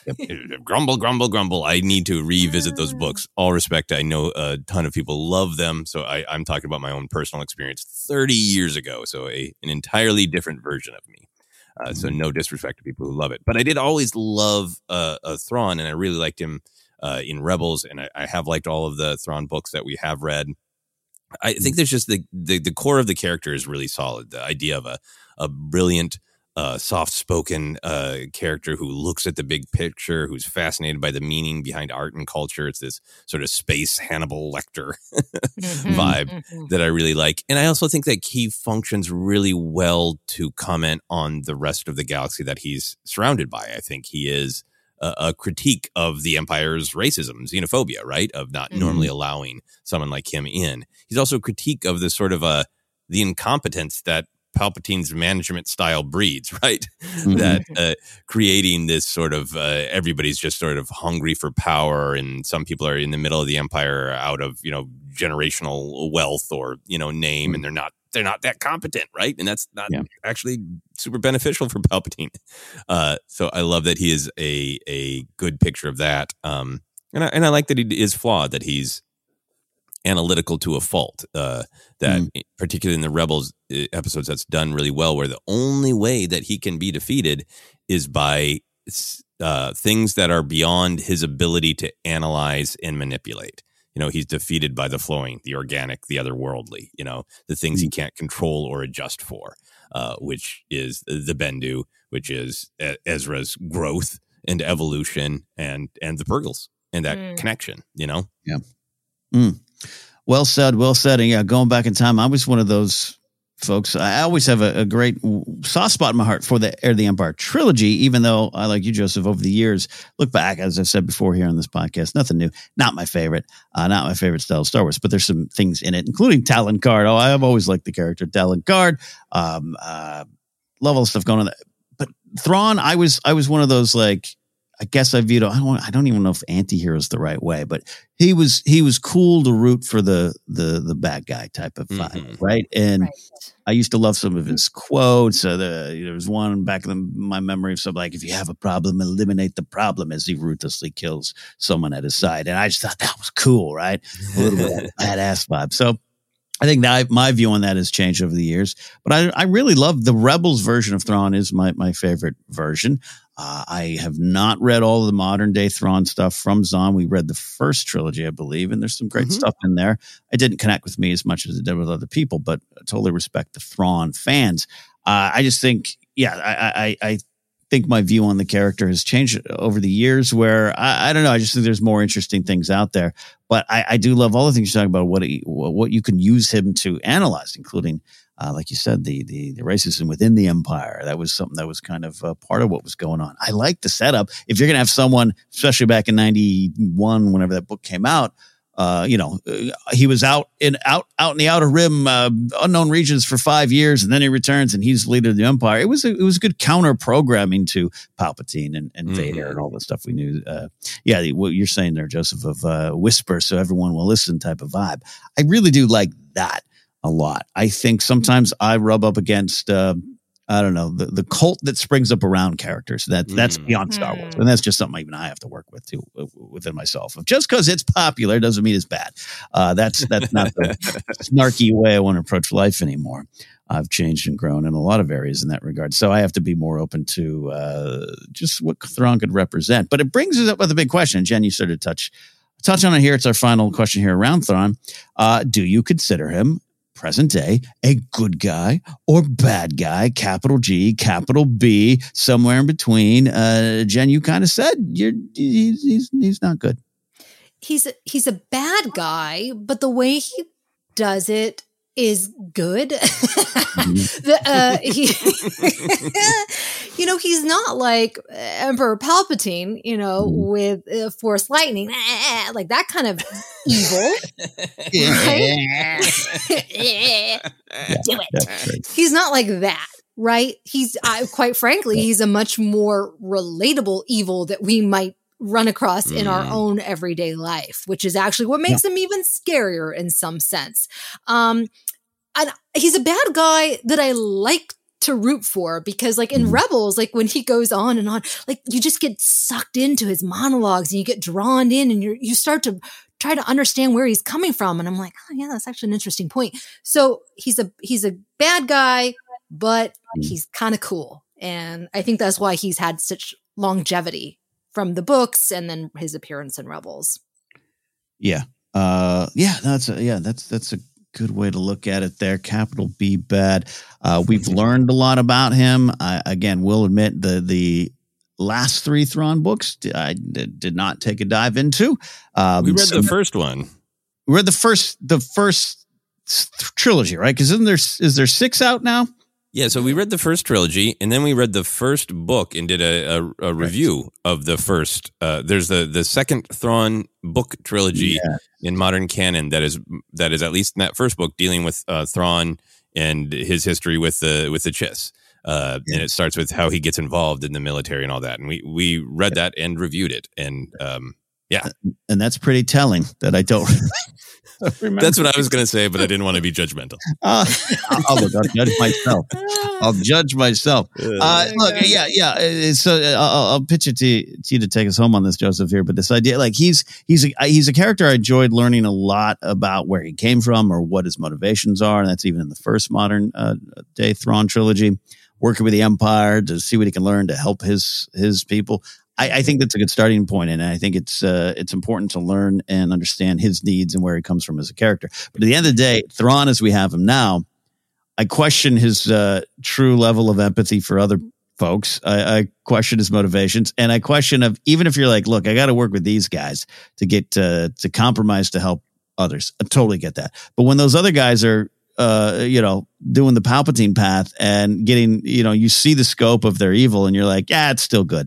Grumble, grumble, grumble. I need to revisit those books. All respect, I know a ton of people love them. So I'm talking about my own personal experience 30 years ago. So an entirely different version of me. So no disrespect to people who love it. But I did always love Thrawn, and I really liked him in Rebels. And I have liked all of the Thrawn books that we have read. I think there's just the core of the character is really solid. The idea of a brilliant, soft-spoken character who looks at the big picture, who's fascinated by the meaning behind art and culture. It's this sort of space Hannibal Lecter vibe that I really like. And I also think that he functions really well to comment on the rest of the galaxy that he's surrounded by. I think he is a critique of the Empire's racism, xenophobia, right? Of not normally allowing someone like him in. He's also a critique of the sort of the incompetence that Palpatine's management style breeds, right? That creating this sort of everybody's just sort of hungry for power, and some people are in the middle of the Empire out of generational wealth or name, and they're not that competent, right? And that's not actually super beneficial for Palpatine. So I love that he is a good picture of that, and I like that he is flawed, that he's analytical to a fault, that particularly in the Rebels episodes, that's done really well, where the only way that he can be defeated is by things that are beyond his ability to analyze and manipulate. He's defeated by the flowing, the organic, the otherworldly, the things he can't control or adjust for, which is the Bendu, which is Ezra's growth and evolution, and the Purgles and that connection, Yeah. Well said. And yeah, going back in time, I was one of those folks. I always have a great soft spot in my heart for the Heir of the Empire trilogy, even though I, like you, Joseph, over the years, look back, as I've said before here on this podcast, nothing new. Not my favorite style of Star Wars, but there's some things in it, including Talon Karrde. Oh, I've always liked the character Talon Karrde. Love all the stuff going on there. But Thrawn, I was one of those, like, I guess I viewed, I don't even know if anti-hero is the right way, but he was cool to root for the bad guy type of vibe, right? And I used to love some of his quotes. There was one back in my memory of something like, if you have a problem, eliminate the problem, as he ruthlessly kills someone at his side. And I just thought that was cool, right? A little bit of that badass vibe. So I think that my view on that has changed over the years, but I really love the Rebels version of Thrawn is my favorite version. I have not read all of the modern day Thrawn stuff from Zahn. We read the first trilogy, I believe, and there's some great stuff in there. It didn't connect with me as much as it did with other people, but I totally respect the Thrawn fans. I just think, I think my view on the character has changed over the years, where I don't know. I just think there's more interesting things out there, but I do love all the things you're talking about, what you can use him to analyze, including, like you said, the racism within the Empire. That was something that was kind of part of what was going on. I like the setup. If you're going to have someone, especially back in 91, whenever that book came out, he was out in the Outer Rim, unknown regions for 5 years, and then he returns and he's the leader of the Empire. It was good counter programming to Palpatine and Vader and all the stuff we knew. What you're saying there, Joseph, of whisper so everyone will listen type of vibe. I really do like that a lot. I think sometimes I rub up against the cult that springs up around characters. That's beyond Star Wars, and that's just something even I have to work with too within myself. Just because it's popular doesn't mean it's bad. That's not the snarky way I want to approach life anymore. I've changed and grown in a lot of areas in that regard, so I have to be more open to just what Thrawn could represent. But it brings us up with a big question. Jen, you sort of touch on it here. It's our final question here around Thrawn. Do you consider him, present day, a good guy or bad guy, capital G, capital B, somewhere in between? Jen, you kind of said he's not good. He's a bad guy, but the way he does it is good. He's not like Emperor Palpatine, with Force lightning, like that kind of evil. Do it. He's not like that, right? He's quite frankly, he's a much more relatable evil that we might run across in our own everyday life, which is actually what makes him even scarier in some sense. And he's a bad guy that I like to root for, because like in Rebels, like when he goes on and on, like you just get sucked into his monologues and you get drawn in and you start to try to understand where he's coming from. And I'm like, oh yeah, that's actually an interesting point. So he's a bad guy, but he's kind of cool. And I think that's why he's had such longevity from the books and then his appearance in Rebels. Yeah. That's a good way to look at it there. Capital B bad. We've learned a lot about him. Again, will admit the last 3 Thrawn books I did not take a dive into. We read the first one. We read the first trilogy, right? Because is there 6 out now? Yeah, so we read the first trilogy, and then we read the first book and did a review of the first. There's the second Thrawn book trilogy in modern canon that is at least in that first book dealing with Thrawn and his history with the Chiss. And it starts with how he gets involved in the military and all that. And we read that and reviewed it. And and that's pretty telling that I don't remember. That's what I was going to say, but I didn't want to be judgmental. I'll judge myself. I'll judge myself. So I'll pitch it to you to take us home on this, Joseph, here. But this idea, like he's a character I enjoyed learning a lot about where he came from or what his motivations are. And that's even in the first modern day Thrawn trilogy, working with the Empire to see what he can learn to help his people. I think that's a good starting point, and I think it's important to learn and understand his needs and where he comes from as a character. But at the end of the day, Thrawn, as we have him now, I question his true level of empathy for other folks. I question his motivations, and I question even if you're like, look, I got to work with these guys to get to compromise to help others. I totally get that. But when those other guys are doing the Palpatine path and getting, you see the scope of their evil, and you're like, yeah, it's still good.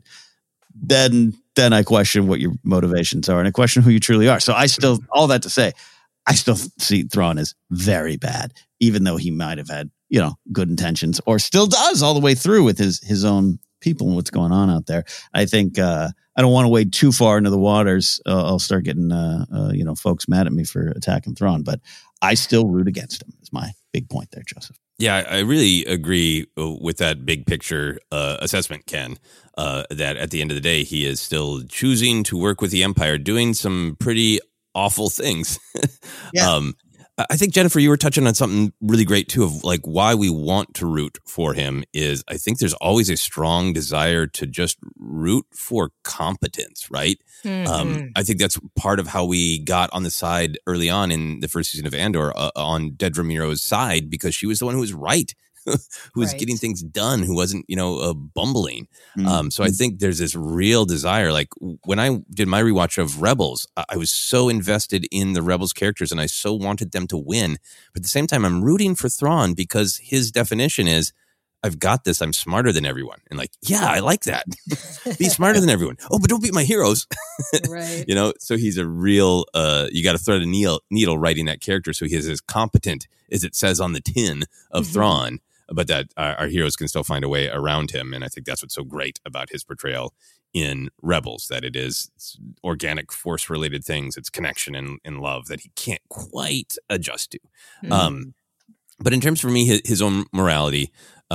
Then I question what your motivations are, and I question who you truly are. So all that to say, I still see Thrawn as very bad, even though he might have had, good intentions, or still does all the way through with his own people and what's going on out there. I think I don't want to wade too far into the waters. I'll start getting folks mad at me for attacking Thrawn, but I still root against him. Is my big point there, Joseph. Yeah, I really agree with that big picture assessment, Ken, that at the end of the day, he is still choosing to work with the Empire, doing some pretty awful things. Yeah. I think, Jennifer, you were touching on something really great, too, of like why we want to root for him is I think there's always a strong desire to just root for competence, right? Mm-hmm. I think that's part of how we got on the side early on in the first season of Andor on Dedra Meero's side, because she was the one who was right. Who was getting things done, who wasn't, bumbling. Mm-hmm. So I think there's this real desire. Like when I did my rewatch of Rebels, I was so invested in the Rebels characters and I so wanted them to win. But at the same time, I'm rooting for Thrawn because his definition is, I've got this. I'm smarter than everyone. And like, yeah, I like that. Be smarter than everyone. Oh, but don't beat my heroes. Right. So he's a real, you got to thread a needle writing that character. So he is as competent as it says on the tin of Thrawn. But that our heroes can still find a way around him. And I think that's what's so great about his portrayal in Rebels, that it's organic force-related things. It's connection and love that he can't quite adjust to. Mm-hmm. But in terms for me, his own morality,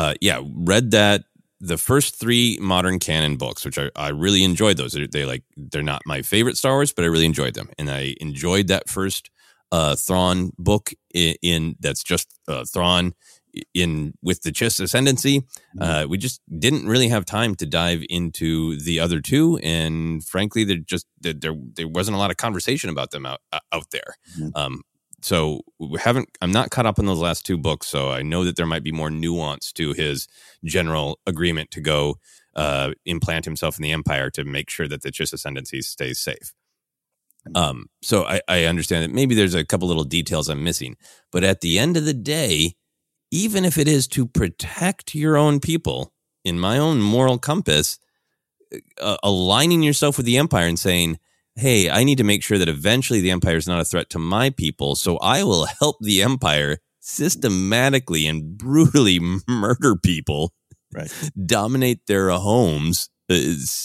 read the first 3 modern canon books, which I really enjoyed those. They're not my favorite Star Wars, but I really enjoyed them. And I enjoyed that first Thrawn book in that's just Thrawn in with the Chiss ascendancy. We just didn't really have time to dive into the other 2, and frankly there wasn't a lot of conversation about them out there. So I'm not caught up on those last 2 books, so I know that there might be more nuance to his general agreement to go implant himself in the Empire to make sure that the Chiss ascendancy stays safe. So I understand that maybe there's a couple little details I'm missing, but at the end of the day, even if it is to protect your own people, in my own moral compass, aligning yourself with the Empire and saying, hey, I need to make sure that eventually the Empire is not a threat to my people, so I will help the Empire systematically and brutally murder people, dominate their homes,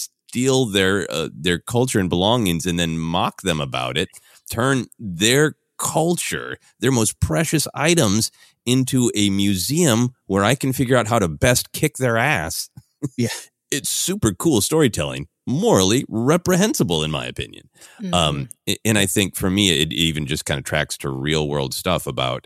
steal their culture and belongings, and then mock them about it, turn their culture, their most precious items into a museum where I can figure out how to best kick their ass. Yeah. It's super cool storytelling, morally reprehensible in my opinion. And I think for me, it even just kind of tracks to real world stuff about,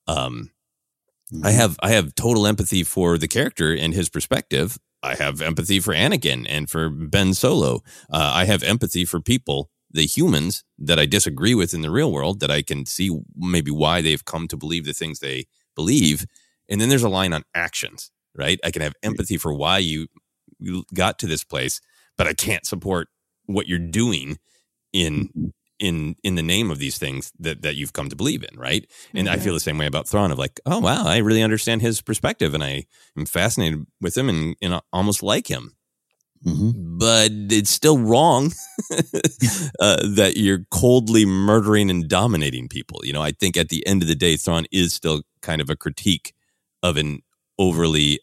I have total empathy for the character and his perspective. I have empathy for Anakin and for Ben Solo. I have empathy for people, the humans that I disagree with in the real world, that I can see maybe why they've come to believe the things they believe. And then there's a line on actions, right? I can have empathy for why you got to this place, but I can't support what you're doing in the name of these things that you've come to believe in, right? And I feel the same way about Thrawn, of like, oh wow, I really understand his perspective and I am fascinated with him and almost like him. But it's still wrong that you're coldly murdering and dominating people. You know, I think at the end of the day, Thrawn is still kind of a critique of an overly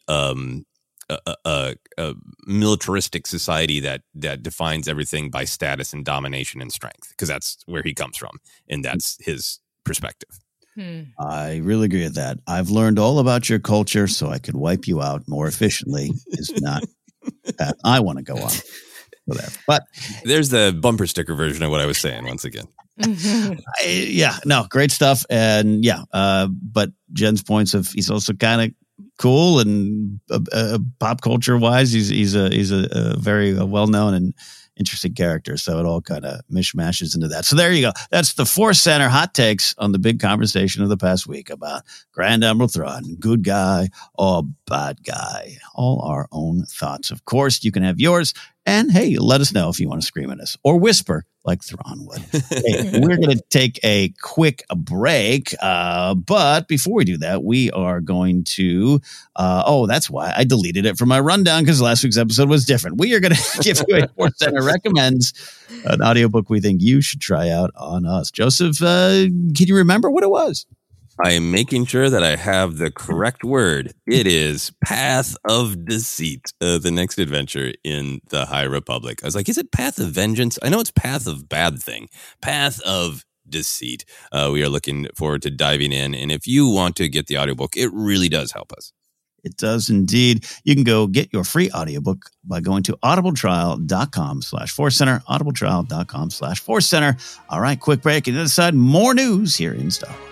militaristic society that defines everything by status and domination and strength, because that's where he comes from and that's his perspective. I really agree with that. I've learned all about your culture so I could wipe you out more efficiently. Is not that I want to go on. But there's the bumper sticker version of what I was saying once again. Great stuff. And but Jen's points of, he's also kind of cool and pop culture wise, he's a very well-known and interesting character. So it all kind of mishmashes into that. So there you go. That's the Force Center hot takes on the big conversation of the past week about Grand Admiral Thrawn, good guy or bad guy. All our own thoughts. Of course, you can have yours. And hey, let us know if you want to scream at us or whisper like Thrawn would. Hey, we're going to take a quick break. But before we do that, we are going to, that's why I deleted it from my rundown, because last week's episode was different. We are going to give you a Force Center Recommends, an audiobook we think you should try out on us. Joseph, can you remember what it was? I am making sure that I have the correct word. It is Path of Deceit, the next adventure in the High Republic. I was like, is it Path of Vengeance? I know it's Path of Bad Thing. Path of Deceit. We are looking forward to diving in. And if you want to get the audiobook, it really does help us. It does indeed. You can go get your free audiobook by going to audibletrial.com/Force Center, audibletrial.com/Force Center. All right, quick break. And to the side, more news here in Star Wars.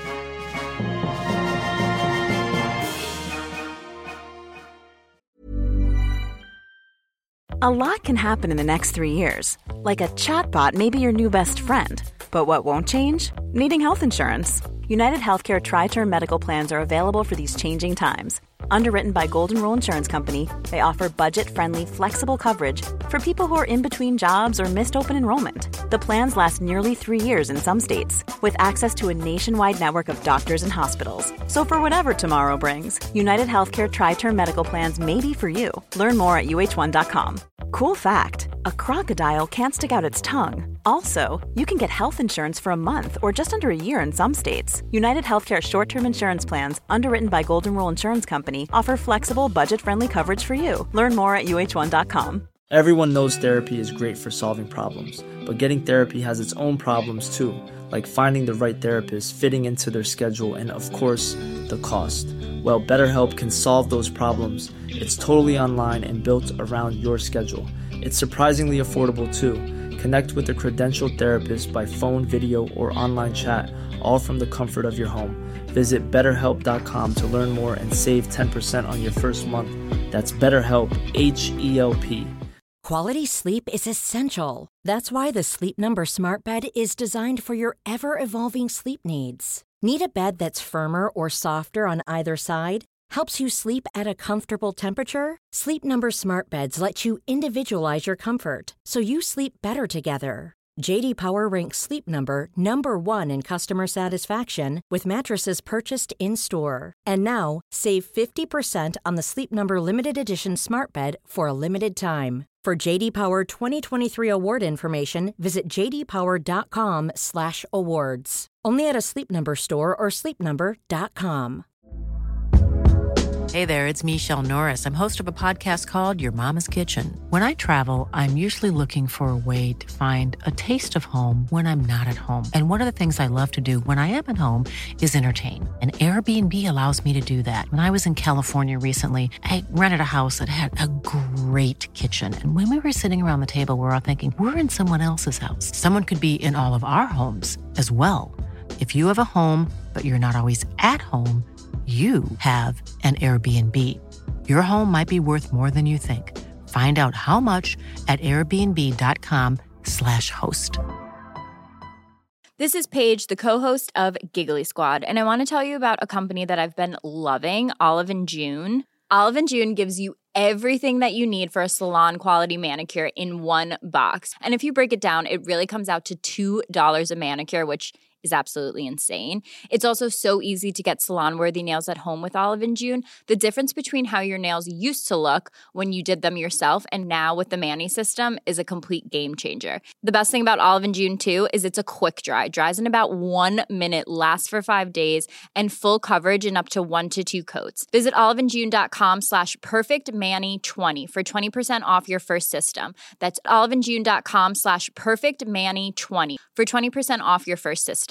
A lot can happen in the next 3 years. Like a chatbot may be your new best friend. But what won't change? Needing health insurance. United Healthcare Tri-Term Medical Plans are available for these changing times. Underwritten by Golden Rule Insurance Company, they offer budget-friendly, flexible coverage for people who are in between jobs or missed open enrollment. The plans last nearly 3 years in some states, with access to a nationwide network of doctors and hospitals. So for whatever tomorrow brings, United Healthcare Tri-Term Medical Plans may be for you. Learn more at uh1.com. Cool fact, a crocodile can't stick out its tongue. Also, you can get health insurance for a month or just under a year in some states. United Healthcare short-term insurance plans, underwritten by Golden Rule Insurance Company, offer flexible, budget-friendly coverage for you. Learn more at uh1.com. Everyone knows therapy is great for solving problems, but getting therapy has its own problems too, like finding the right therapist, fitting into their schedule, and of course, the cost. Well, BetterHelp can solve those problems. It's totally online and built around your schedule. It's surprisingly affordable too. Connect with a credentialed therapist by phone, video, or online chat, all from the comfort of your home. Visit BetterHelp.com to learn more and save 10% on your first month. That's BetterHelp, H-E-L-P. Quality sleep is essential. That's why the Sleep Number Smart Bed is designed for your ever-evolving sleep needs. Need a bed that's firmer or softer on either side? Helps you sleep at a comfortable temperature? Sleep Number Smart Beds let you individualize your comfort, so you sleep better together. J.D. Power ranks Sleep Number number 1 in customer satisfaction with mattresses purchased in-store. And now, save 50% on the Sleep Number Limited Edition Smart Bed for a limited time. For J.D. Power 2023 award information, visit jdpower.com/awards. Only at a Sleep Number store or sleepnumber.com. Hey there, it's Michelle Norris. I'm host of a podcast called Your Mama's Kitchen. When I travel, I'm usually looking for a way to find a taste of home when I'm not at home. And one of the things I love to do when I am at home is entertain. And Airbnb allows me to do that. When I was in California recently, I rented a house that had a great kitchen. And when we were sitting around the table, we were all thinking, we're in someone else's house. Someone could be in all of our homes as well. If you have a home, but you're not always at home, you have an Airbnb. Your home might be worth more than you think. Find out how much at airbnb.com/host. This is Paige, the co-host of Giggly Squad, and I want to tell you about a company that I've been loving, Olive & June. Olive & June gives you everything that you need for a salon-quality manicure in one box. And if you break it down, it really comes out to $2 a manicure, which is absolutely insane. It's also so easy to get salon-worthy nails at home with Olive & June. The difference between how your nails used to look when you did them yourself and now with the Mani system is a complete game changer. The best thing about Olive & June, too, is it's a quick dry. Dries in about 1 minute, lasts for 5 days, and full coverage in up to 1 to 2 coats. Visit oliveandjune.com/perfectmani20 for 20% off your first system. That's oliveandjune.com/perfectmani20 for 20% off your first system.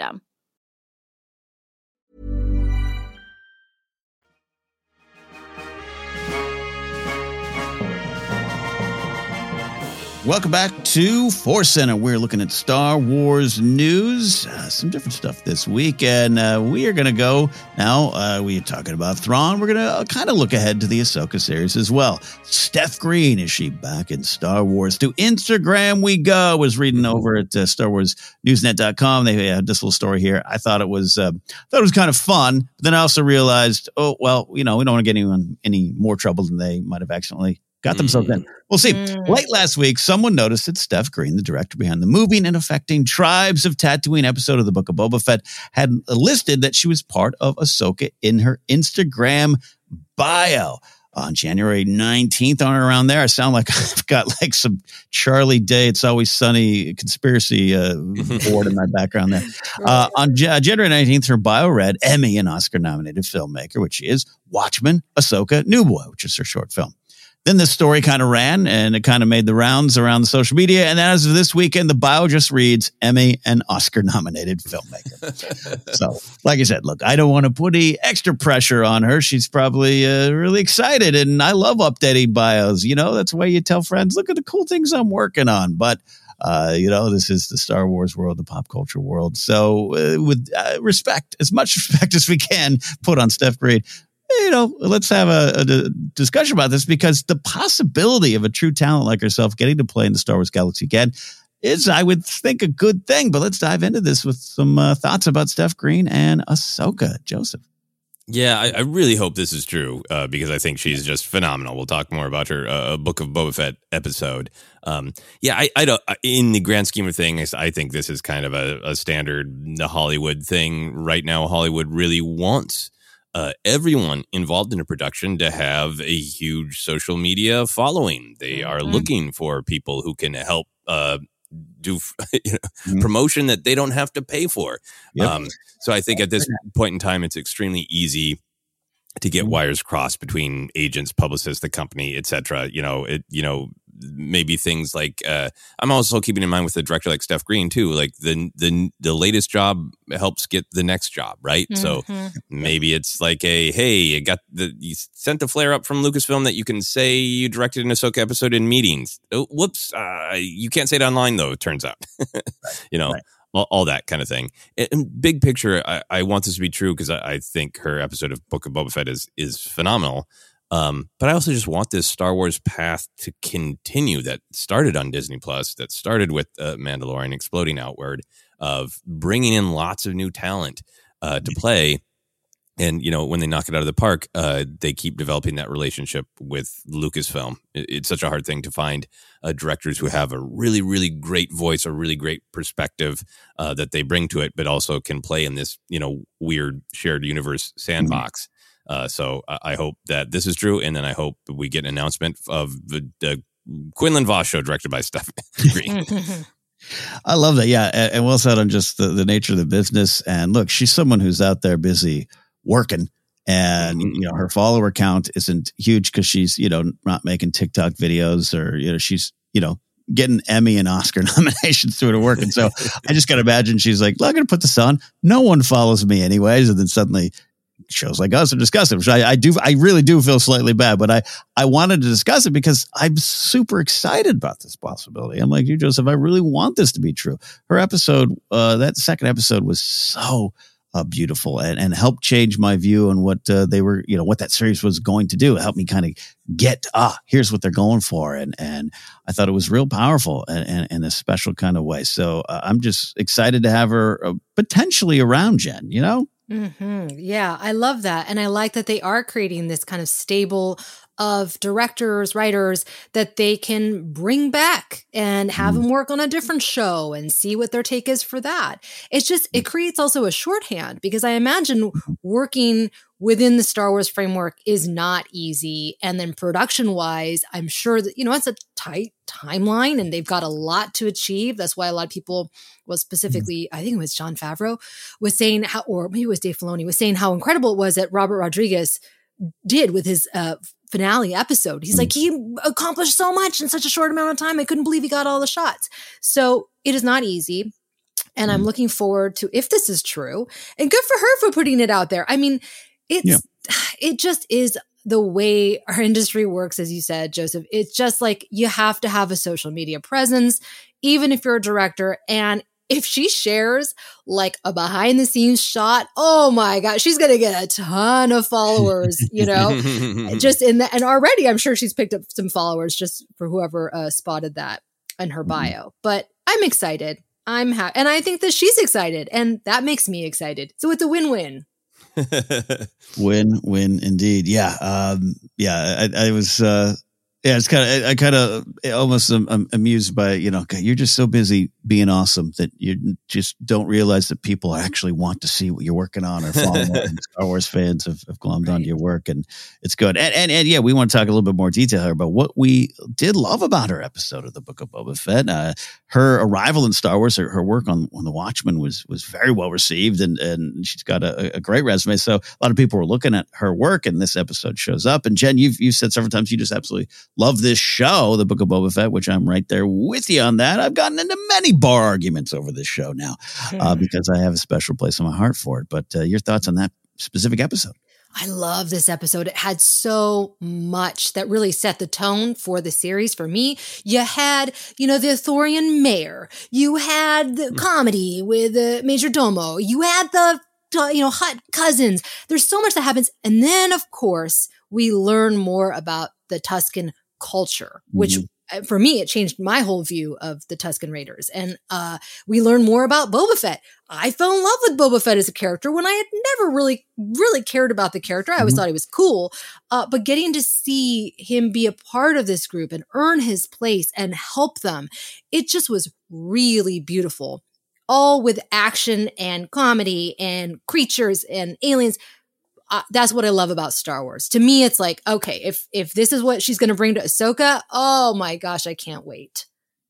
Welcome back to Force Center. We're looking at Star Wars news, some different stuff this week, and we are going to go now. We are talking about Thrawn. We're going to kind of look ahead to the Ahsoka series as well. Steph Green, is she back in Star Wars? To Instagram we go. I was reading over at StarWarsNewsNet.com. They had this little story here. I thought it was kind of fun. But then I also realized, we don't want to get anyone any more trouble than they might have accidentally got themselves in. We'll see. Late last week, someone noticed that Steph Green, the director behind the moving and affecting Tribes of Tatooine episode of the Book of Boba Fett, had listed that she was part of Ahsoka in her Instagram bio. On January 19th, on or around there, I sound like I've got like some Charlie Day, It's Always Sunny conspiracy board in my background there. On January 19th, her bio read Emmy and Oscar-nominated filmmaker, which she is, Watchmen, Ahsoka, New Boy, which is her short film. Then this story kind of ran, and it kind of made the rounds around the social media. And as of this weekend, the bio just reads Emmy and Oscar-nominated filmmaker. So, like I said, look, I don't want to put any extra pressure on her. She's probably really excited, and I love updating bios. That's the way you tell friends, look at the cool things I'm working on. But this is the Star Wars world, the pop culture world. So, with respect, as much respect as we can put on Steph Green, let's have a discussion about this, because the possibility of a true talent like herself getting to play in the Star Wars galaxy again is, I would think, a good thing. But let's dive into this with some thoughts about Steph Green and Ahsoka. Joseph. Yeah, I really hope this is true, because I think she's just phenomenal. We'll talk more about her Book of Boba Fett episode. I don't. In the grand scheme of things, I think this is kind of a standard Hollywood thing right now. Hollywood really wants everyone involved in a production to have a huge social media following. They are looking for people who can help do promotion that they don't have to pay for. Yep. So I think at this point in time, it's extremely easy to get wires crossed between agents, publicists, the company, etc. Maybe things like I'm also keeping in mind with a director like Steph Green too. Like the latest job helps get the next job, right? So maybe it's like you sent a flare up from Lucasfilm that you can say you directed an Ahsoka episode in meetings. Oh, whoops, you can't say it online though. It turns out, right. All that kind of thing. And big picture, I want this to be true because I think her episode of Book of Boba Fett is phenomenal. But I also just want this Star Wars path to continue that started on Disney Plus, that started with Mandalorian exploding outward, of bringing in lots of new talent to play. And, when they knock it out of the park, they keep developing that relationship with Lucasfilm. It's such a hard thing to find directors who have a really, really great voice, a really great perspective that they bring to it, but also can play in this, weird shared universe sandbox. So I hope that this is true. And then I hope we get an announcement of the Quinlan Vos show directed by Steph Green. I love that. Yeah. And well said on just the nature of the business. And look, she's someone who's out there busy working. And, her follower count isn't huge because she's, not making TikTok videos or, she's, getting Emmy and Oscar nominations through her work. And so I just got to imagine she's like, I'm going to put this on. No one follows me anyways. And then suddenly shows like us are discussing, which I really do feel slightly bad, but I wanted to discuss it because I'm super excited about this possibility. I'm like you, Joseph, I really want this to be true. Her episode, that second episode was so beautiful and helped change my view on what they were, what that series was going to do. It helped me kind of get, here's what they're going for. And I thought it was real powerful and in a special kind of way. So I'm just excited to have her potentially around, Jen, Mm-hmm. Yeah, I love that. And I like that they are creating this kind of stable of directors, writers that they can bring back and have them work on a different show and see what their take is for that. It's just, it creates also a shorthand because I imagine working within the Star Wars framework is not easy. And then production wise, I'm sure that, it's a tight timeline and they've got a lot to achieve. That's why a lot of people, well, specifically, I think it was Jon Favreau was saying how, or maybe it was Dave Filoni was saying how incredible it was that Robert Rodriguez did with his finale episode. He's like, he accomplished so much in such a short amount of time. I couldn't believe he got all the shots. So it is not easy. And I'm looking forward to, if this is true, and good for her for putting it out there. I mean, it just is the way our industry works, as you said, Joseph. It's just like you have to have a social media presence, even if you're a director. And if she shares like a behind the scenes shot, oh my God, she's going to get a ton of followers, just in that. And already I'm sure she's picked up some followers just for whoever spotted that in her bio. But I'm excited. I'm happy. And I think that she's excited and that makes me excited. So it's a win-win. Win indeed. Yeah. I was, it's I kind of almost amused by, you're just so busy being awesome that you just don't realize that people actually want to see what you're working on or following Star Wars fans have glommed onto your work. And it's good. And yeah, we want to talk a little bit more detail here about what we did love about her episode of the Book of Boba Fett. Her arrival in Star Wars, her work on The Watchmen was very well received and she's got a great resume. So a lot of people were looking at her work and this episode shows up. And Jen, you've said several times you just absolutely love this show, The Book of Boba Fett, which I'm right there with you on that. I've gotten into many bar arguments over this show now because I have a special place in my heart for it. But your thoughts on that specific episode? I love this episode. It had so much that really set the tone for the series for me. You had, the Ithorian mayor. You had the comedy with Major Domo. You had the, hot cousins. There's so much that happens. And then, of course, we learn more about the Tusken culture, which for me, it changed my whole view of the Tusken Raiders. And we learn more about Boba Fett. I fell in love with Boba Fett as a character when I had never really cared about the character. I always thought he was cool. But getting to see him be a part of this group and earn his place and help them, it just was really beautiful. All with action and comedy and creatures and aliens. That's what I love about Star Wars. To me, it's like, okay, if this is what she's going to bring to Ahsoka, oh my gosh, I can't wait.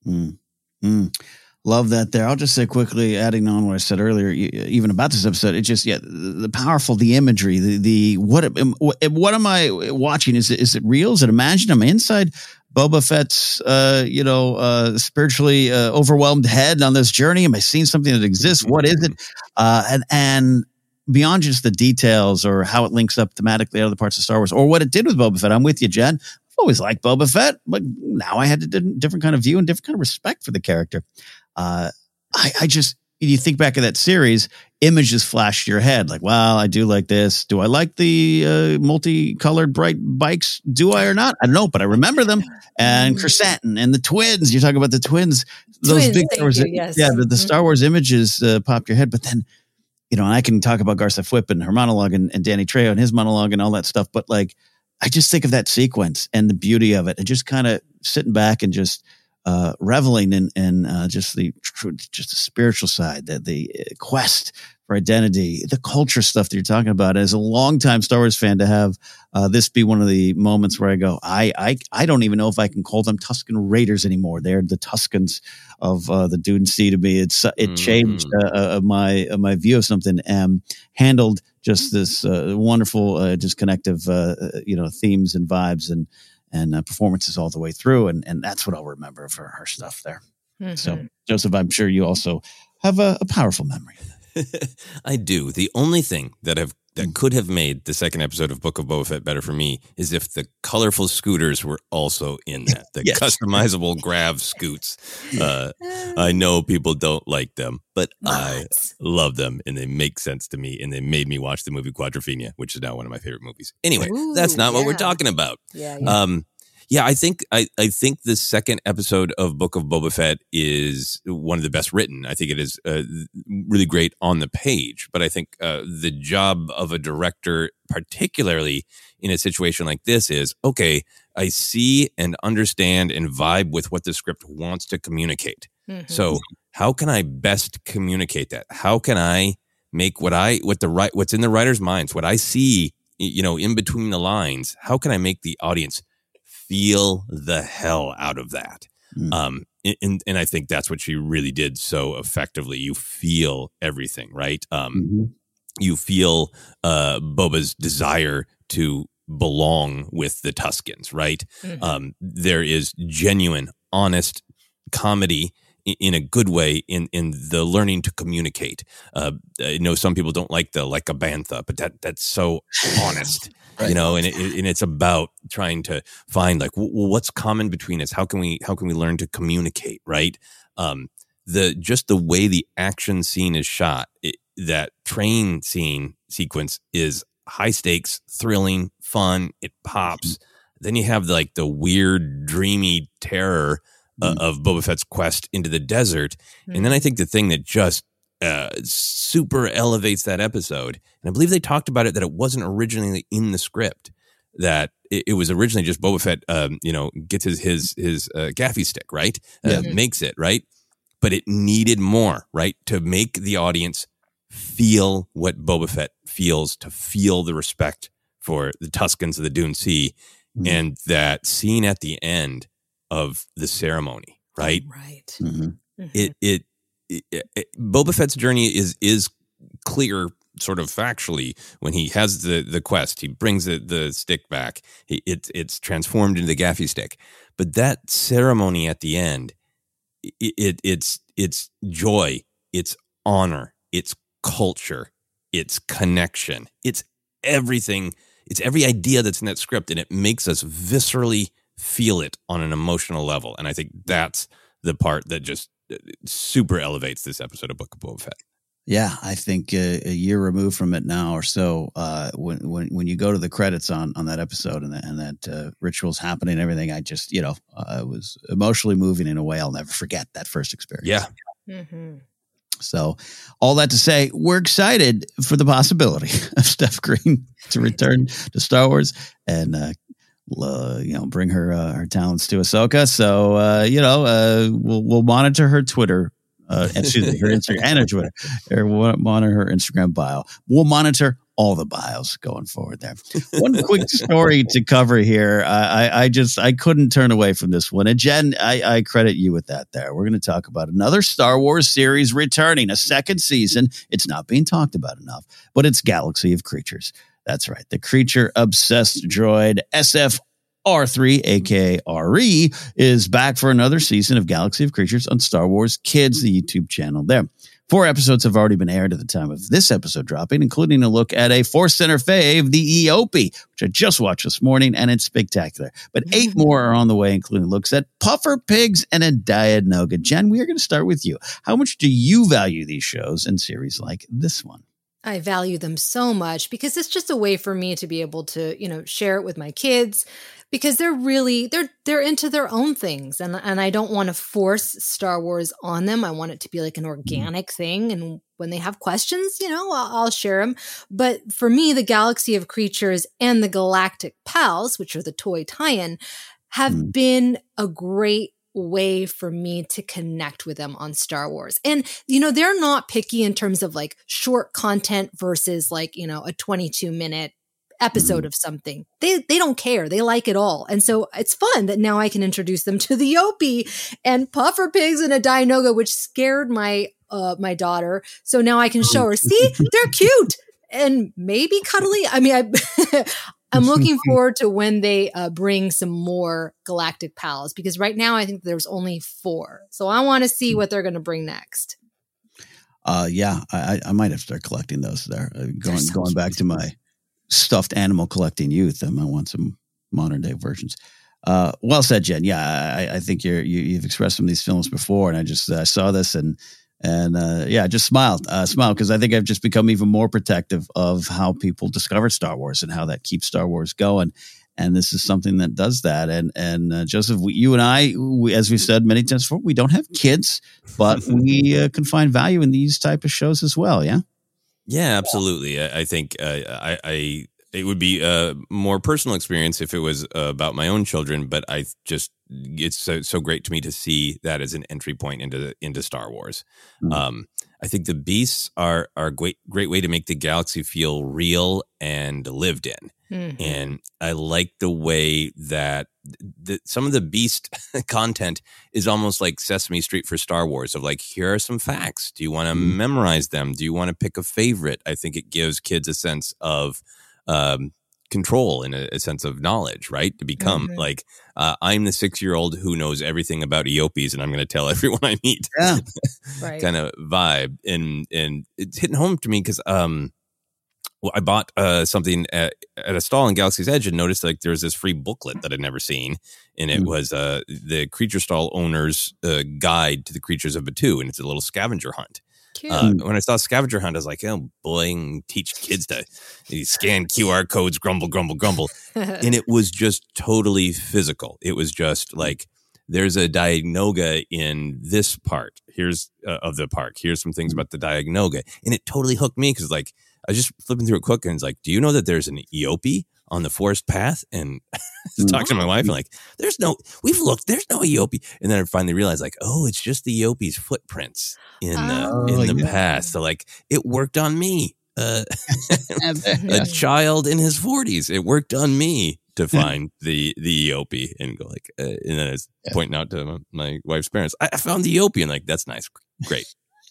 Love that there. I'll just say quickly, adding on what I said earlier, even about this episode, it's just, the powerful, the imagery, what am I watching? Is it real? Is it imagined? I'm inside Boba Fett's, spiritually overwhelmed head on this journey. Am I seeing something that exists? What is it? And beyond just the details or how it links up thematically to other parts of Star Wars or what it did with Boba Fett, I'm with you, Jen. I've always liked Boba Fett, but now I had a different kind of view and different kind of respect for the character. You think back of that series, images flash to your head like, well, I do like this. Do I like the multicolored bright bikes? Do I or not? I don't know, but I remember them. And Chrysanthemum and the twins. You're talking about the twins. Those big Star Wars, the Star Wars images popped your head. But then, and I can talk about Garza Fwip and her monologue and Danny Trejo and his monologue and all that stuff. But like, I just think of that sequence and the beauty of it and just kind of sitting back and just reveling in just the spiritual side, the quest for identity, the culture stuff that you're talking about. As a longtime Star Wars fan, to have this be one of the moments where I go, I don't even know if I can call them Tusken Raiders anymore. They're the Tuskens of the Dune Sea to me. It changed my view of something, handled just this wonderful, just connective, themes and vibes and performances all the way through. And that's what I'll remember for her stuff there. Mm-hmm. So, Joseph, I'm sure you also have a powerful memory. I do. The only thing that could have made the second episode of Book of Boba Fett better for me is if the colorful scooters were also in that. The customizable Grav scoots. I know people don't like them, but I love them, and they make sense to me, and they made me watch the movie Quadrophenia, which is now one of my favorite movies. Anyway, that's not what we're talking about. I think the second episode of Book of Boba Fett is one of the best written. I think it is really great on the page, but I think the job of a director, particularly in a situation like this, is, okay, I see and understand and vibe with what the script wants to communicate. Mm-hmm. So how can I best communicate that? How can I make what's in the writer's minds, what I see, in between the lines, how can I make the audience feel the hell out of that? And I think that's what she really did so effectively. You feel everything, right? You feel Boba's desire to belong with the Tuskens, right? Mm-hmm. There is genuine, honest comedy in a good way in the learning to communicate. I know some people don't like a bantha, but that's so honest. Right. And it's about trying to find what's common between us. How can we learn to communicate, right? The way the action scene is shot, that train scene sequence is high stakes, thrilling, fun. It pops. Then you have the weird, dreamy terror of Boba Fett's quest into the desert, and then I think the thing that just super elevates that episode, and I believe they talked about it, that it wasn't originally in the script, that it was originally just Boba Fett gets his gaffy stick, right? Makes it, right? But it needed more, right? To make the audience feel what Boba Fett feels, to feel the respect for the Tuskens of the Dune Sea, and that scene at the end of the ceremony, right? Right. Mm-hmm. Boba Fett's journey is clear, sort of factually. When he has the quest, he brings the stick back. It's transformed into the gaffy stick. But that ceremony at the end, it's joy, it's honor, it's culture, it's connection, it's everything. It's every idea that's in that script, and it makes us viscerally feel it on an emotional level. And I think that's the part that just super elevates this episode of Book of Boba Fett. Yeah, I think a year removed from it now or so, when you go to the credits on that episode and that ritual's happening and everything, I just, I was emotionally moving in a way I'll never forget that first experience. Yeah. Mm-hmm. So all that to say, we're excited for the possibility of Steph Green to return to Star Wars and, bring her talents to Ahsoka. So, we'll monitor her Twitter, her Instagram and her Twitter. We'll monitor her Instagram bio. We'll monitor all the bios going forward there. One quick story to cover here. I couldn't turn away from this one. And Jen, I credit you with that there. We're going to talk about another Star Wars series returning, a second season. It's not being talked about enough, but it's Galaxy of Creatures. That's right. The creature-obsessed droid SFR3, aka RE, is back for another season of Galaxy of Creatures on Star Wars Kids, the YouTube channel there. 4 episodes have already been aired at the time of this episode dropping, including a look at a Force Center fave, the EOP, which I just watched this morning, and it's spectacular. But 8 more are on the way, including looks at puffer pigs and a Dianoga. Jen, we are going to start with you. How much do you value these shows and series like this one? I value them so much because it's just a way for me to be able to, share it with my kids, because they're into their own things. And I don't want to force Star Wars on them. I want it to be like an organic thing. And when they have questions, I'll share them. But for me, the Galaxy of Creatures and the Galactic Pals, which are the toy tie-in, have been a great way for me to connect with them on Star Wars. And, they're not picky in terms of like short content versus like, a 22-minute episode of something. They don't care. They like it all. And so it's fun that now I can introduce them to the Yopi and puffer pigs and a Dianoga, which scared my daughter. So now I can show her, see, they're cute. and maybe cuddly. I mean, I'm looking forward to when they bring some more Galactic Pals, because right now I think there's only 4. So I want to see what they're going to bring next. Yeah, I might have to start collecting those there. Going back to my stuffed animal collecting youth, I might want some modern day versions. Well said, Jen. Yeah, I think you've expressed some of these films before, and I just saw this and I just smiled because I think I've just become even more protective of how people discover Star Wars and how that keeps Star Wars going. And this is something that does that. And Joseph, you and I, as we've said many times before, we don't have kids, but we can find value in these type of shows as well. Yeah. Yeah, absolutely. I think it would be a more personal experience if it was about my own children, but it's so great to me to see that as an entry point into Star Wars. Mm-hmm. I think the beasts are a great way to make the galaxy feel real and lived in. Mm-hmm. And I like the way that some of the beast content is almost like Sesame Street for Star Wars, of like, here are some facts. Do you want to memorize them? Do you want to pick a favorite? I think it gives kids a sense of control and a sense of knowledge, right? To become like, I'm the 6-year-old who knows everything about Eopes, and I'm going to tell everyone I meet. Yeah, right. Kind of vibe, and it's hitting home to me because I bought something at a stall in Galaxy's Edge and noticed like there was this free booklet that I'd never seen, and it was the creature stall owner's guide to the creatures of Batuu, and it's a little scavenger hunt. When I saw scavenger hunt, I was like, oh boy, teach kids to scan QR codes, grumble, grumble, grumble. And it was just totally physical. It was just like, there's a Dianoga in this part. Here's of the park. Here's some things about the Dianoga. And it totally hooked me because like, I was just flipping through it quick and it's like, do you know that there's an Eope on the forest path? And talking to my wife and like, we've looked, there's no Eope. And then I finally realized like, oh, it's just the Eope's footprints in the past. So like, it worked on me, a child in his 40s. It worked on me to find the Eope and go like, and then I was pointing out to my wife's parents, I found the Eope, and like, that's nice. Great.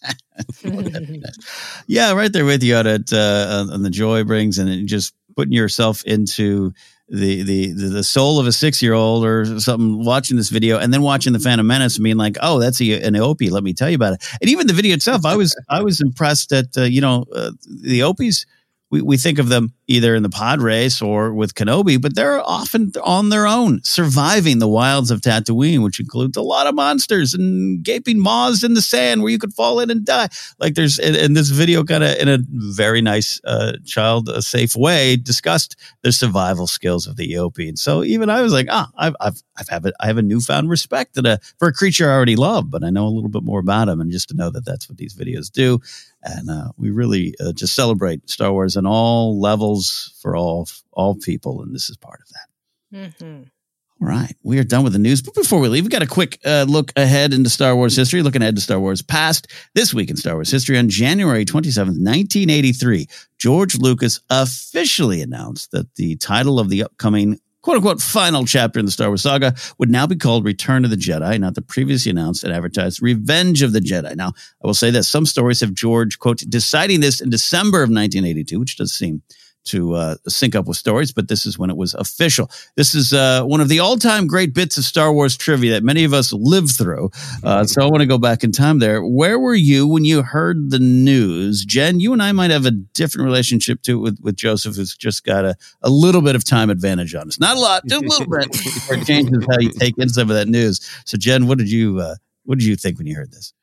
Yeah, right there with you on the joy brings, and it just putting yourself into the soul of a 6-year-old or something, watching this video and then watching the Phantom Menace and being like, oh, that's an Eope. Let me tell you about it. And even the video itself, I was impressed that the Eopes. We think of them either in the pod race or with Kenobi, but they're often on their own, surviving the wilds of Tatooine, which includes a lot of monsters and gaping maws in the sand where you could fall in and die. Like there's in this video, kind of in a very nice child safe way, discussed the survival skills of the Eope. And so even I was like, I have a newfound respect for a creature I already love, but I know a little bit more about him, and just to know that that's what these videos do. And we really just celebrate Star Wars on all levels for all people, and this is part of that. Mm-hmm. All right, we are done with the news. But before we leave, we got a quick look ahead into Star Wars history, looking ahead to Star Wars past. This week in Star Wars history, on January 27th, 1983, George Lucas officially announced that the title of the upcoming quote-unquote final chapter in the Star Wars saga would now be called Return of the Jedi, not the previously announced and advertised Revenge of the Jedi. Now, I will say this. Some stories have George, quote, deciding this in December of 1982, which does seem to sync up with stories, but this is when it was official. This is one of the all-time great bits of Star Wars trivia that many of us lived through. So I want to go back in time there. Where were you when you heard the news? Jen, you and I might have a different relationship to it with Joseph, who's just got a little bit of time advantage on us. Not a lot, just a little bit. It changes how you take in some of that news. So Jen, what did you think when you heard this?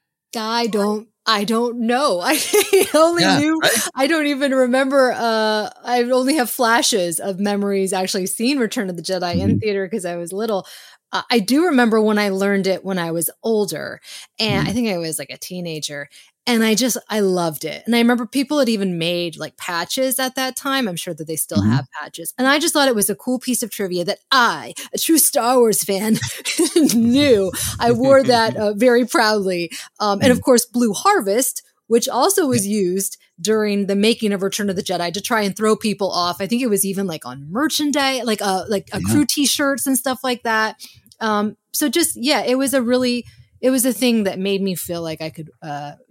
I don't know. I only knew. Right? I don't even remember. I only have flashes of memories actually seeing Return of the Jedi in theater because I was little. I do remember when I learned it when I was older, and I think I was like a teenager. And I loved it. And I remember people had even made like patches at that time. I'm sure that they still have patches. And I just thought it was a cool piece of trivia that I, a true Star Wars fan, knew. I wore that very proudly. And of course, Blue Harvest, which also was used during the making of Return of the Jedi to try and throw people off. I think it was even like on merchandise, like crew t-shirts and stuff like that. So just, it was a thing that made me feel like I could,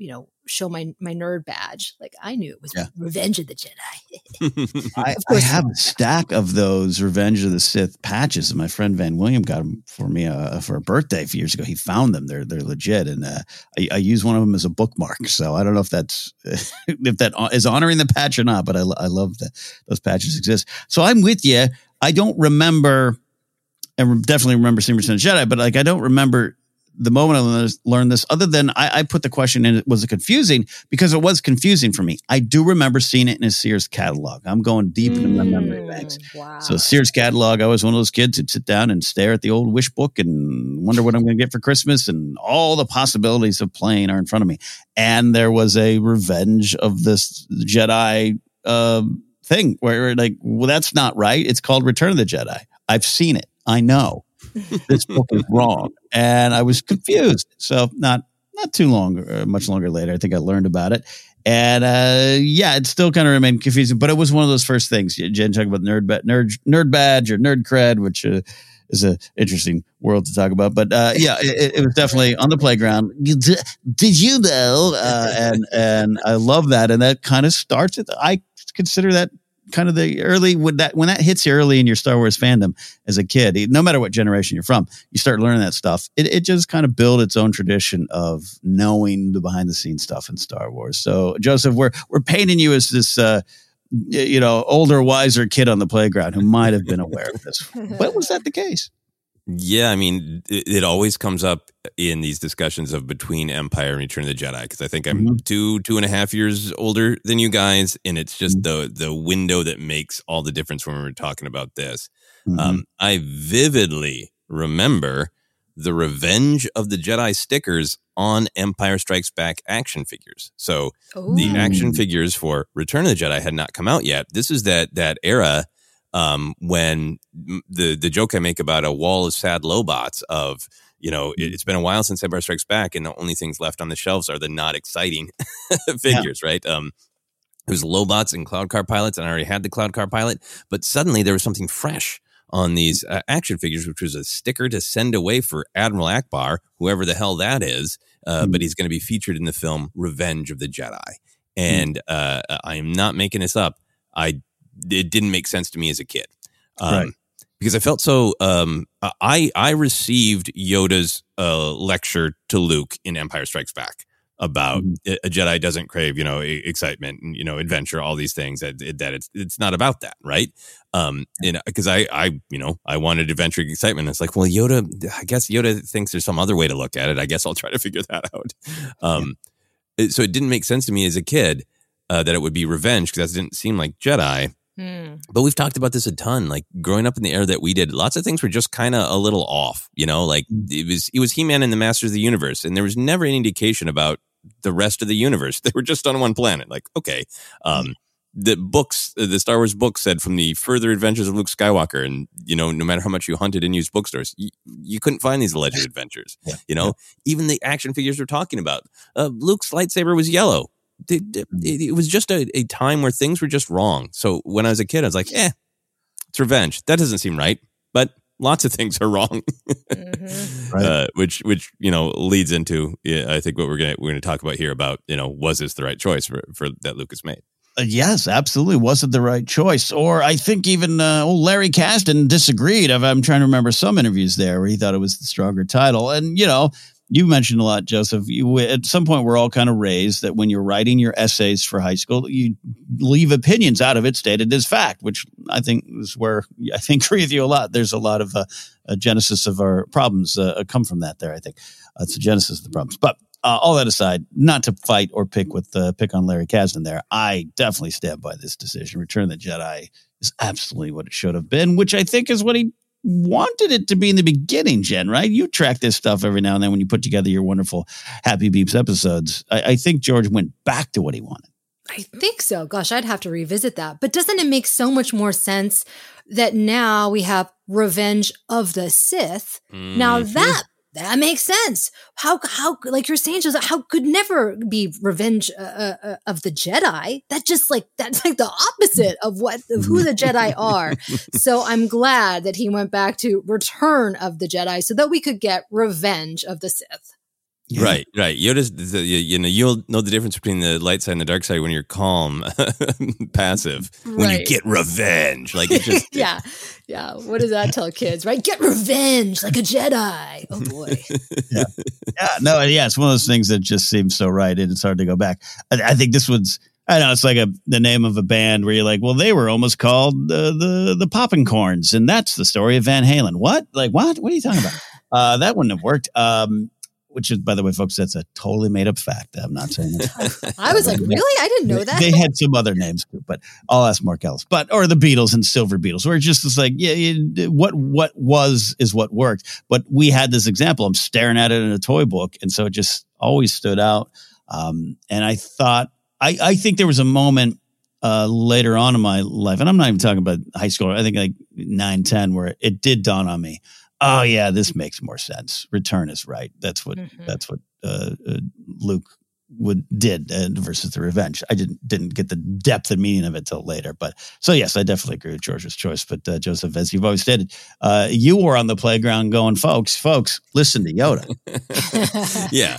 show my nerd badge. Like I knew it was Revenge of the Jedi. I have a stack of those Revenge of the Sith patches, and my friend Van William got them for me for a birthday a few years ago. He found them; they're legit, and I use one of them as a bookmark. So I don't know if that's if that is honoring the patch or not, but I love that those patches exist. So I'm with you. I don't remember, and definitely remember seeing Return of the Jedi, but like I don't remember the moment I learned this, other than I put the question in, was it confusing? Because it was confusing for me. I do remember seeing it in a Sears catalog. I'm going deep into my memory banks. Wow. So Sears catalog, I was one of those kids who'd sit down and stare at the old wish book and wonder what I'm going to get for Christmas, and all the possibilities of playing are in front of me. And there was a Revenge of the Jedi thing where like, well, that's not right. It's called Return of the Jedi. I've seen it. I know. This book is wrong, and I was confused. So not too long, much longer later, I think I learned about it, and it still kind of remained confusing. But it was one of those first things. Jen talking about nerd badge or nerd cred, which is an interesting world to talk about. But it was definitely on the playground. Did you know? And I love that, and that kind of starts it. I consider that kind of the early when that hits you early in your Star Wars fandom as a kid, no matter what generation you're from, you start learning that stuff. It just kind of built its own tradition of knowing the behind the scenes stuff in Star Wars. So Joseph, we're painting you as this, older, wiser kid on the playground who might have been aware of this. But was that the case? Yeah, I mean, it always comes up in these discussions of between Empire and Return of the Jedi, because I think I'm 2.5 years older than you guys, and it's just the window that makes all the difference when we were talking about this. I vividly remember the Revenge of the Jedi stickers on Empire Strikes Back action figures. So the action figures for Return of the Jedi had not come out yet. This is that era. When the joke I make about a wall of sad Lobots of, it's been a while since Empire Strikes Back, and the only things left on the shelves are the not exciting figures, right? It was Lobots and Cloud Car Pilots, and I already had the Cloud Car Pilot, but suddenly there was something fresh on these action figures, which was a sticker to send away for Admiral Akbar, whoever the hell that is, but he's going to be featured in the film Revenge of the Jedi. And I am not making this up. It didn't make sense to me as a kid, because I felt so. I received Yoda's lecture to Luke in Empire Strikes Back about a Jedi doesn't crave, excitement and adventure, all these things. That it's not about that, right? Because I wanted adventure and excitement. It's like, well, Yoda. I guess Yoda thinks there's some other way to look at it. I guess I'll try to figure that out. So it didn't make sense to me as a kid that it would be revenge, because that didn't seem like Jedi. But we've talked about this a ton. Like growing up in the era that we did, lots of things were just kind of a little off. Like it was He-Man and the Masters of the Universe, and there was never any indication about the rest of the universe. They were just on one planet. Like, okay, the Star Wars books said from the further adventures of Luke Skywalker, and no matter how much you hunted in used bookstores, you couldn't find these alleged adventures. Even the action figures we're talking about, Luke's lightsaber was yellow. It was just a time where things were just wrong. So when I was a kid, I was like, it's revenge. That doesn't seem right. But lots of things are wrong. Right. Which leads into I think what we're gonna talk about here about was this the right choice for that Lucas made? Yes, absolutely. Was it the right choice? Or I think even old Larry Kasdan disagreed. I'm trying to remember some interviews there where he thought it was the stronger title. And you mentioned a lot, Joseph. At some point, we're all kind of raised that when you're writing your essays for high school, you leave opinions out of it stated as fact, which I think is where I agree with you a lot. There's a lot of a genesis of our problems come from that there, I think. It's the genesis of the problems. But all that aside, not to fight or pick on Larry Kasdan there, I definitely stand by this decision. Return of the Jedi is absolutely what it should have been, which I think is what he wanted it to be in the beginning, Jen, right? You track this stuff every now and then when you put together your wonderful Happy Beeps episodes. I think George went back to what he wanted. I think so. Gosh, I'd have to revisit that. But doesn't it make so much more sense that now we have Revenge of the Sith? Now that makes sense. How like you're saying, Joseph, how could never be Revenge of the Jedi? That's like the opposite of who the Jedi are. So I'm glad that he went back to Return of the Jedi so that we could get Revenge of the Sith. Yeah. Right. Yoda's, you'll know the difference between the light side and the dark side when you're calm, passive, when you get revenge. Like it just. Yeah. What does that tell kids, right? Get revenge like a Jedi. Oh boy. It's one of those things that just seems so right. And it's hard to go back. I think this one's, I know it's like the name of a band where you're like, well, they were almost called the Poppin' Corns. And that's the story of Van Halen. What? Like, what? What are you talking about? That wouldn't have worked. Which is, by the way, folks, that's a totally made up fact. I'm not saying that. I was like, really? I didn't know that. They had some other names too, but I'll ask Mark Ellis. Or the Beatles and Silver Beatles, where it's just like, what was is what worked. But we had this example. I'm staring at it in a toy book, and so it just always stood out. And I thought, I think there was a moment later on in my life, and I'm not even talking about high school. I think like 9, 10, where it did dawn on me. Oh yeah, this makes more sense. Return is right. That's what Luke did versus the revenge. I didn't get the depth and meaning of it till later. But so yes, I definitely agree with George's choice. But Joseph, as you've always stated, you were on the playground going, folks, listen to Yoda. Yeah.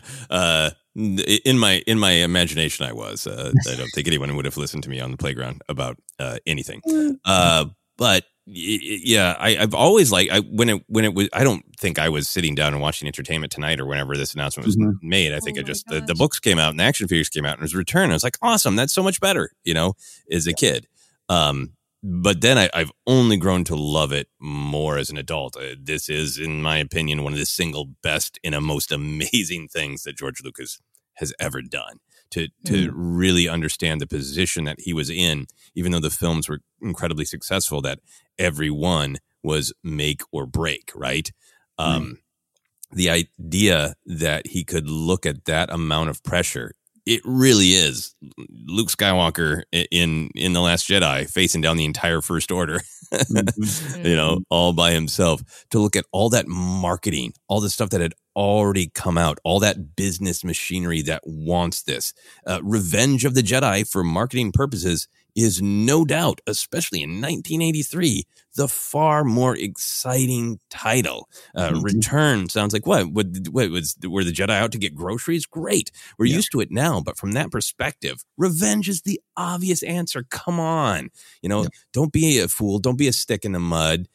In my imagination, I was. I don't think anyone would have listened to me on the playground about anything. But yeah, I've always when it was. I don't think I was sitting down and watching Entertainment Tonight or whenever this announcement was made. I think the books came out and the action figures came out and it was Return. I was like, awesome, that's so much better, as a kid. But then I've only grown to love it more as an adult. This is, in my opinion, one of the single best and most amazing things that George Lucas has ever done. To really understand the position that he was in, even though the films were incredibly successful, that every one was make or break, right? The idea that he could look at that amount of pressure, it really is Luke Skywalker in The Last Jedi facing down the entire First Order, all by himself, to look at all that marketing, all the stuff that had already come out, all that business machinery that wants this. Revenge of the Jedi, for marketing purposes, is no doubt, especially in 1983, the far more exciting title. Return sounds like what were the Jedi out to get groceries? Great. We're used to it now, but from that perspective, revenge is the obvious answer. Come on. Don't be a fool. Don't be a stick in the mud,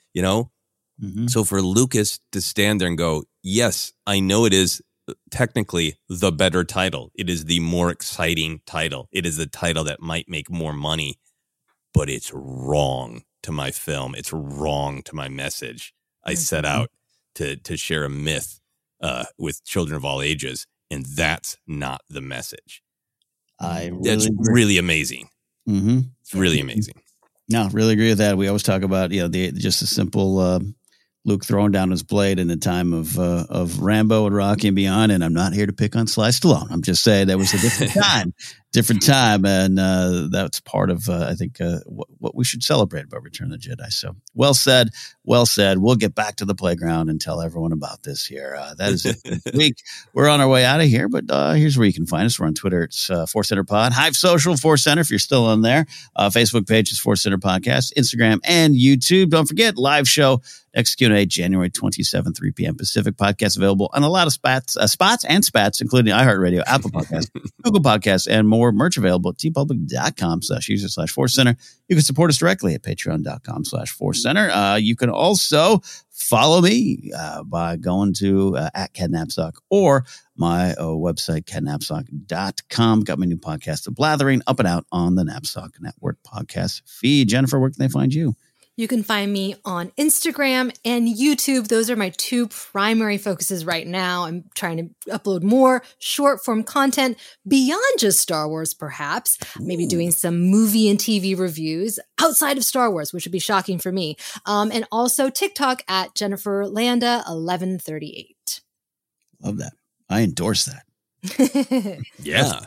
So for Lucas to stand there and go, yes, I know it is technically the better title. It is the more exciting title. It is the title that might make more money, but it's wrong to my film. It's wrong to my message. I set out to share a myth with children of all ages, and that's not the message. That's really amazing. It's really amazing. No, really agree with that. We always talk about just a simple Luke throwing down his blade in the time of Rambo and Rocky and beyond. And I'm not here to pick on Sly Stallone. I'm just saying that was a different time. And that's part of, I think, what we should celebrate about Return of the Jedi. So well said. We'll get back to the playground and tell everyone about this here. That is it for this week. We're on our way out of here, but here's where you can find us. We're on Twitter. It's Force Center Pod. Hive Social, Force Center, if you're still on there. Facebook page is Force Center Podcast. Instagram and YouTube. Don't forget, live show next Q&A, January 27th, 3 p.m. Pacific. Podcast available on a lot of spots and spats, including iHeartRadio, Apple Podcasts, Google Podcasts, and more. Merch available at tpublic.com/user/Force Center. You can support us directly at patreon.com/Force Center. You can also follow me by going to at Ken Napzok or my website, kennapzok.com. Got my new podcast, The Blathering, up and out on the Napzok Network podcast feed. Jennifer, where can they find you? You can find me on Instagram and YouTube. Those are my two primary focuses right now. I'm trying to upload more short form content beyond just Star Wars, perhaps. Maybe doing some movie and TV reviews outside of Star Wars, which would be shocking for me. And also TikTok at Jennifer Landa 1138. Love that. I endorse that. Yeah.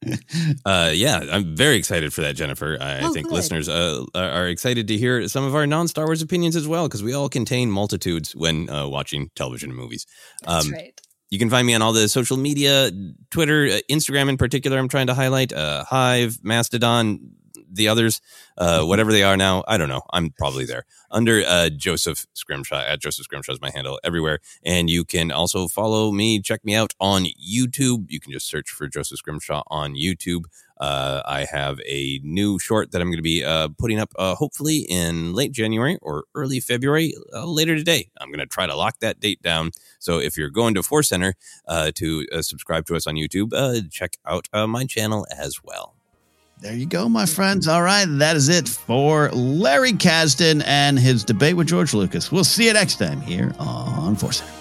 I'm very excited for that, Jennifer. I think listeners are excited to hear some of our non-Star Wars opinions as well, because we all contain multitudes when watching television and movies. That's right. You can find me on all the social media, Twitter, Instagram in particular. I'm trying to highlight Hive, Mastodon, the others, whatever they are now, I don't know. I'm probably there under Joseph Scrimshaw. At Joseph Scrimshaw is my handle everywhere. And you can also follow me, check me out on YouTube. You can just search for Joseph Scrimshaw on YouTube. I have a new short that I'm going to be putting up hopefully in late January or early February later today. I'm going to try to lock that date down. So if you're going to Force Center to subscribe to us on YouTube, check out my channel as well. There you go, my friends. All right, that is it for Larry Kasdan and his debate with George Lucas. We'll see you next time here on Force Center.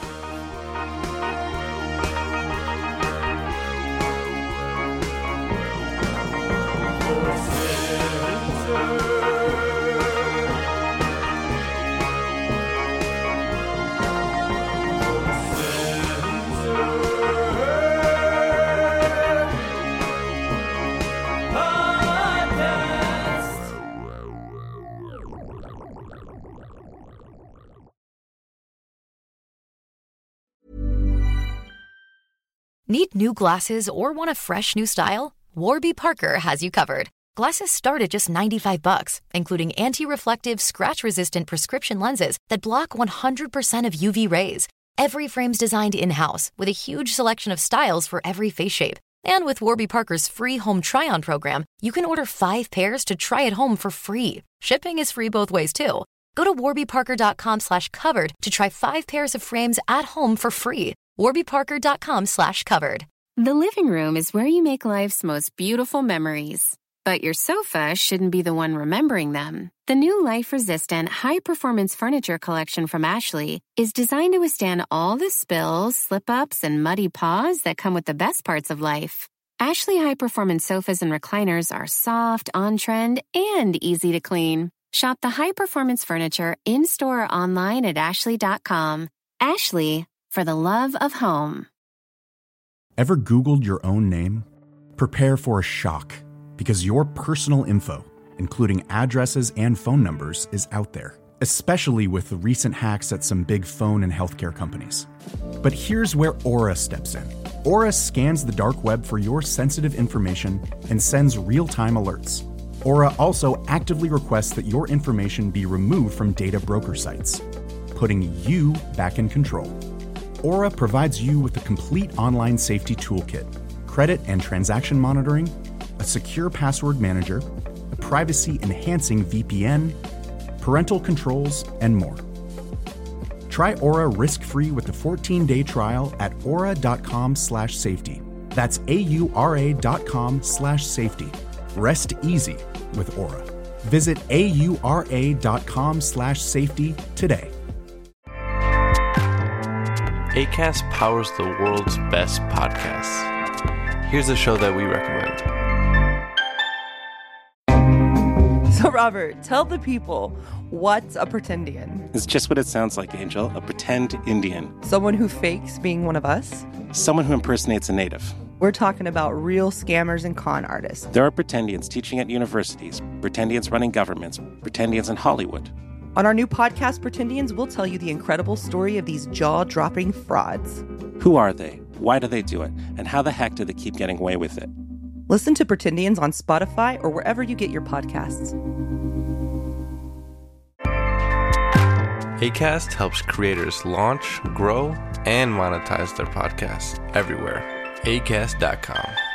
Need new glasses or want a fresh new style? Warby Parker has you covered. Glasses start at just $95, including anti-reflective, scratch-resistant prescription lenses that block 100% of UV rays. Every frame's designed in-house with a huge selection of styles for every face shape. And with Warby Parker's free home try-on program, you can order 5 pairs to try at home for free. Shipping is free both ways, too. Go to warbyparker.com/covered to try 5 pairs of frames at home for free. warbyparker.com/covered. The living room is where you make life's most beautiful memories. But your sofa shouldn't be the one remembering them. The new life-resistant, high-performance furniture collection from Ashley is designed to withstand all the spills, slip-ups, and muddy paws that come with the best parts of life. Ashley high-performance sofas and recliners are soft, on-trend, and easy to clean. Shop the high-performance furniture in-store or online at ashley.com. Ashley, for the love of home. Ever Googled your own name? Prepare for a shock, because your personal info, including addresses and phone numbers, is out there, especially with the recent hacks at some big phone and healthcare companies. But here's where Aura steps in. Aura scans the dark web for your sensitive information and sends real-time alerts. Aura also actively requests that your information be removed from data broker sites, putting you back in control. Aura provides you with a complete online safety toolkit, credit and transaction monitoring, a secure password manager, a privacy-enhancing VPN, parental controls, and more. Try Aura risk-free with a 14-day trial at aura.com/safety. That's AURA.com/safety. Rest easy with Aura. Visit AURA.com/safety today. Acast powers the world's best podcasts. Here's a show that we recommend. So, Robert, tell the people, what's a pretendian? It's just what it sounds like, Angel. A pretend Indian. Someone who fakes being one of us? Someone who impersonates a native. We're talking about real scammers and con artists. There are pretendians teaching at universities, pretendians running governments, pretendians in Hollywood. On our new podcast, Pretendians, we'll tell you the incredible story of these jaw-dropping frauds. Who are they? Why do they do it? And how the heck do they keep getting away with it? Listen to Pretendians on Spotify or wherever you get your podcasts. Acast helps creators launch, grow, and monetize their podcasts everywhere. Acast.com.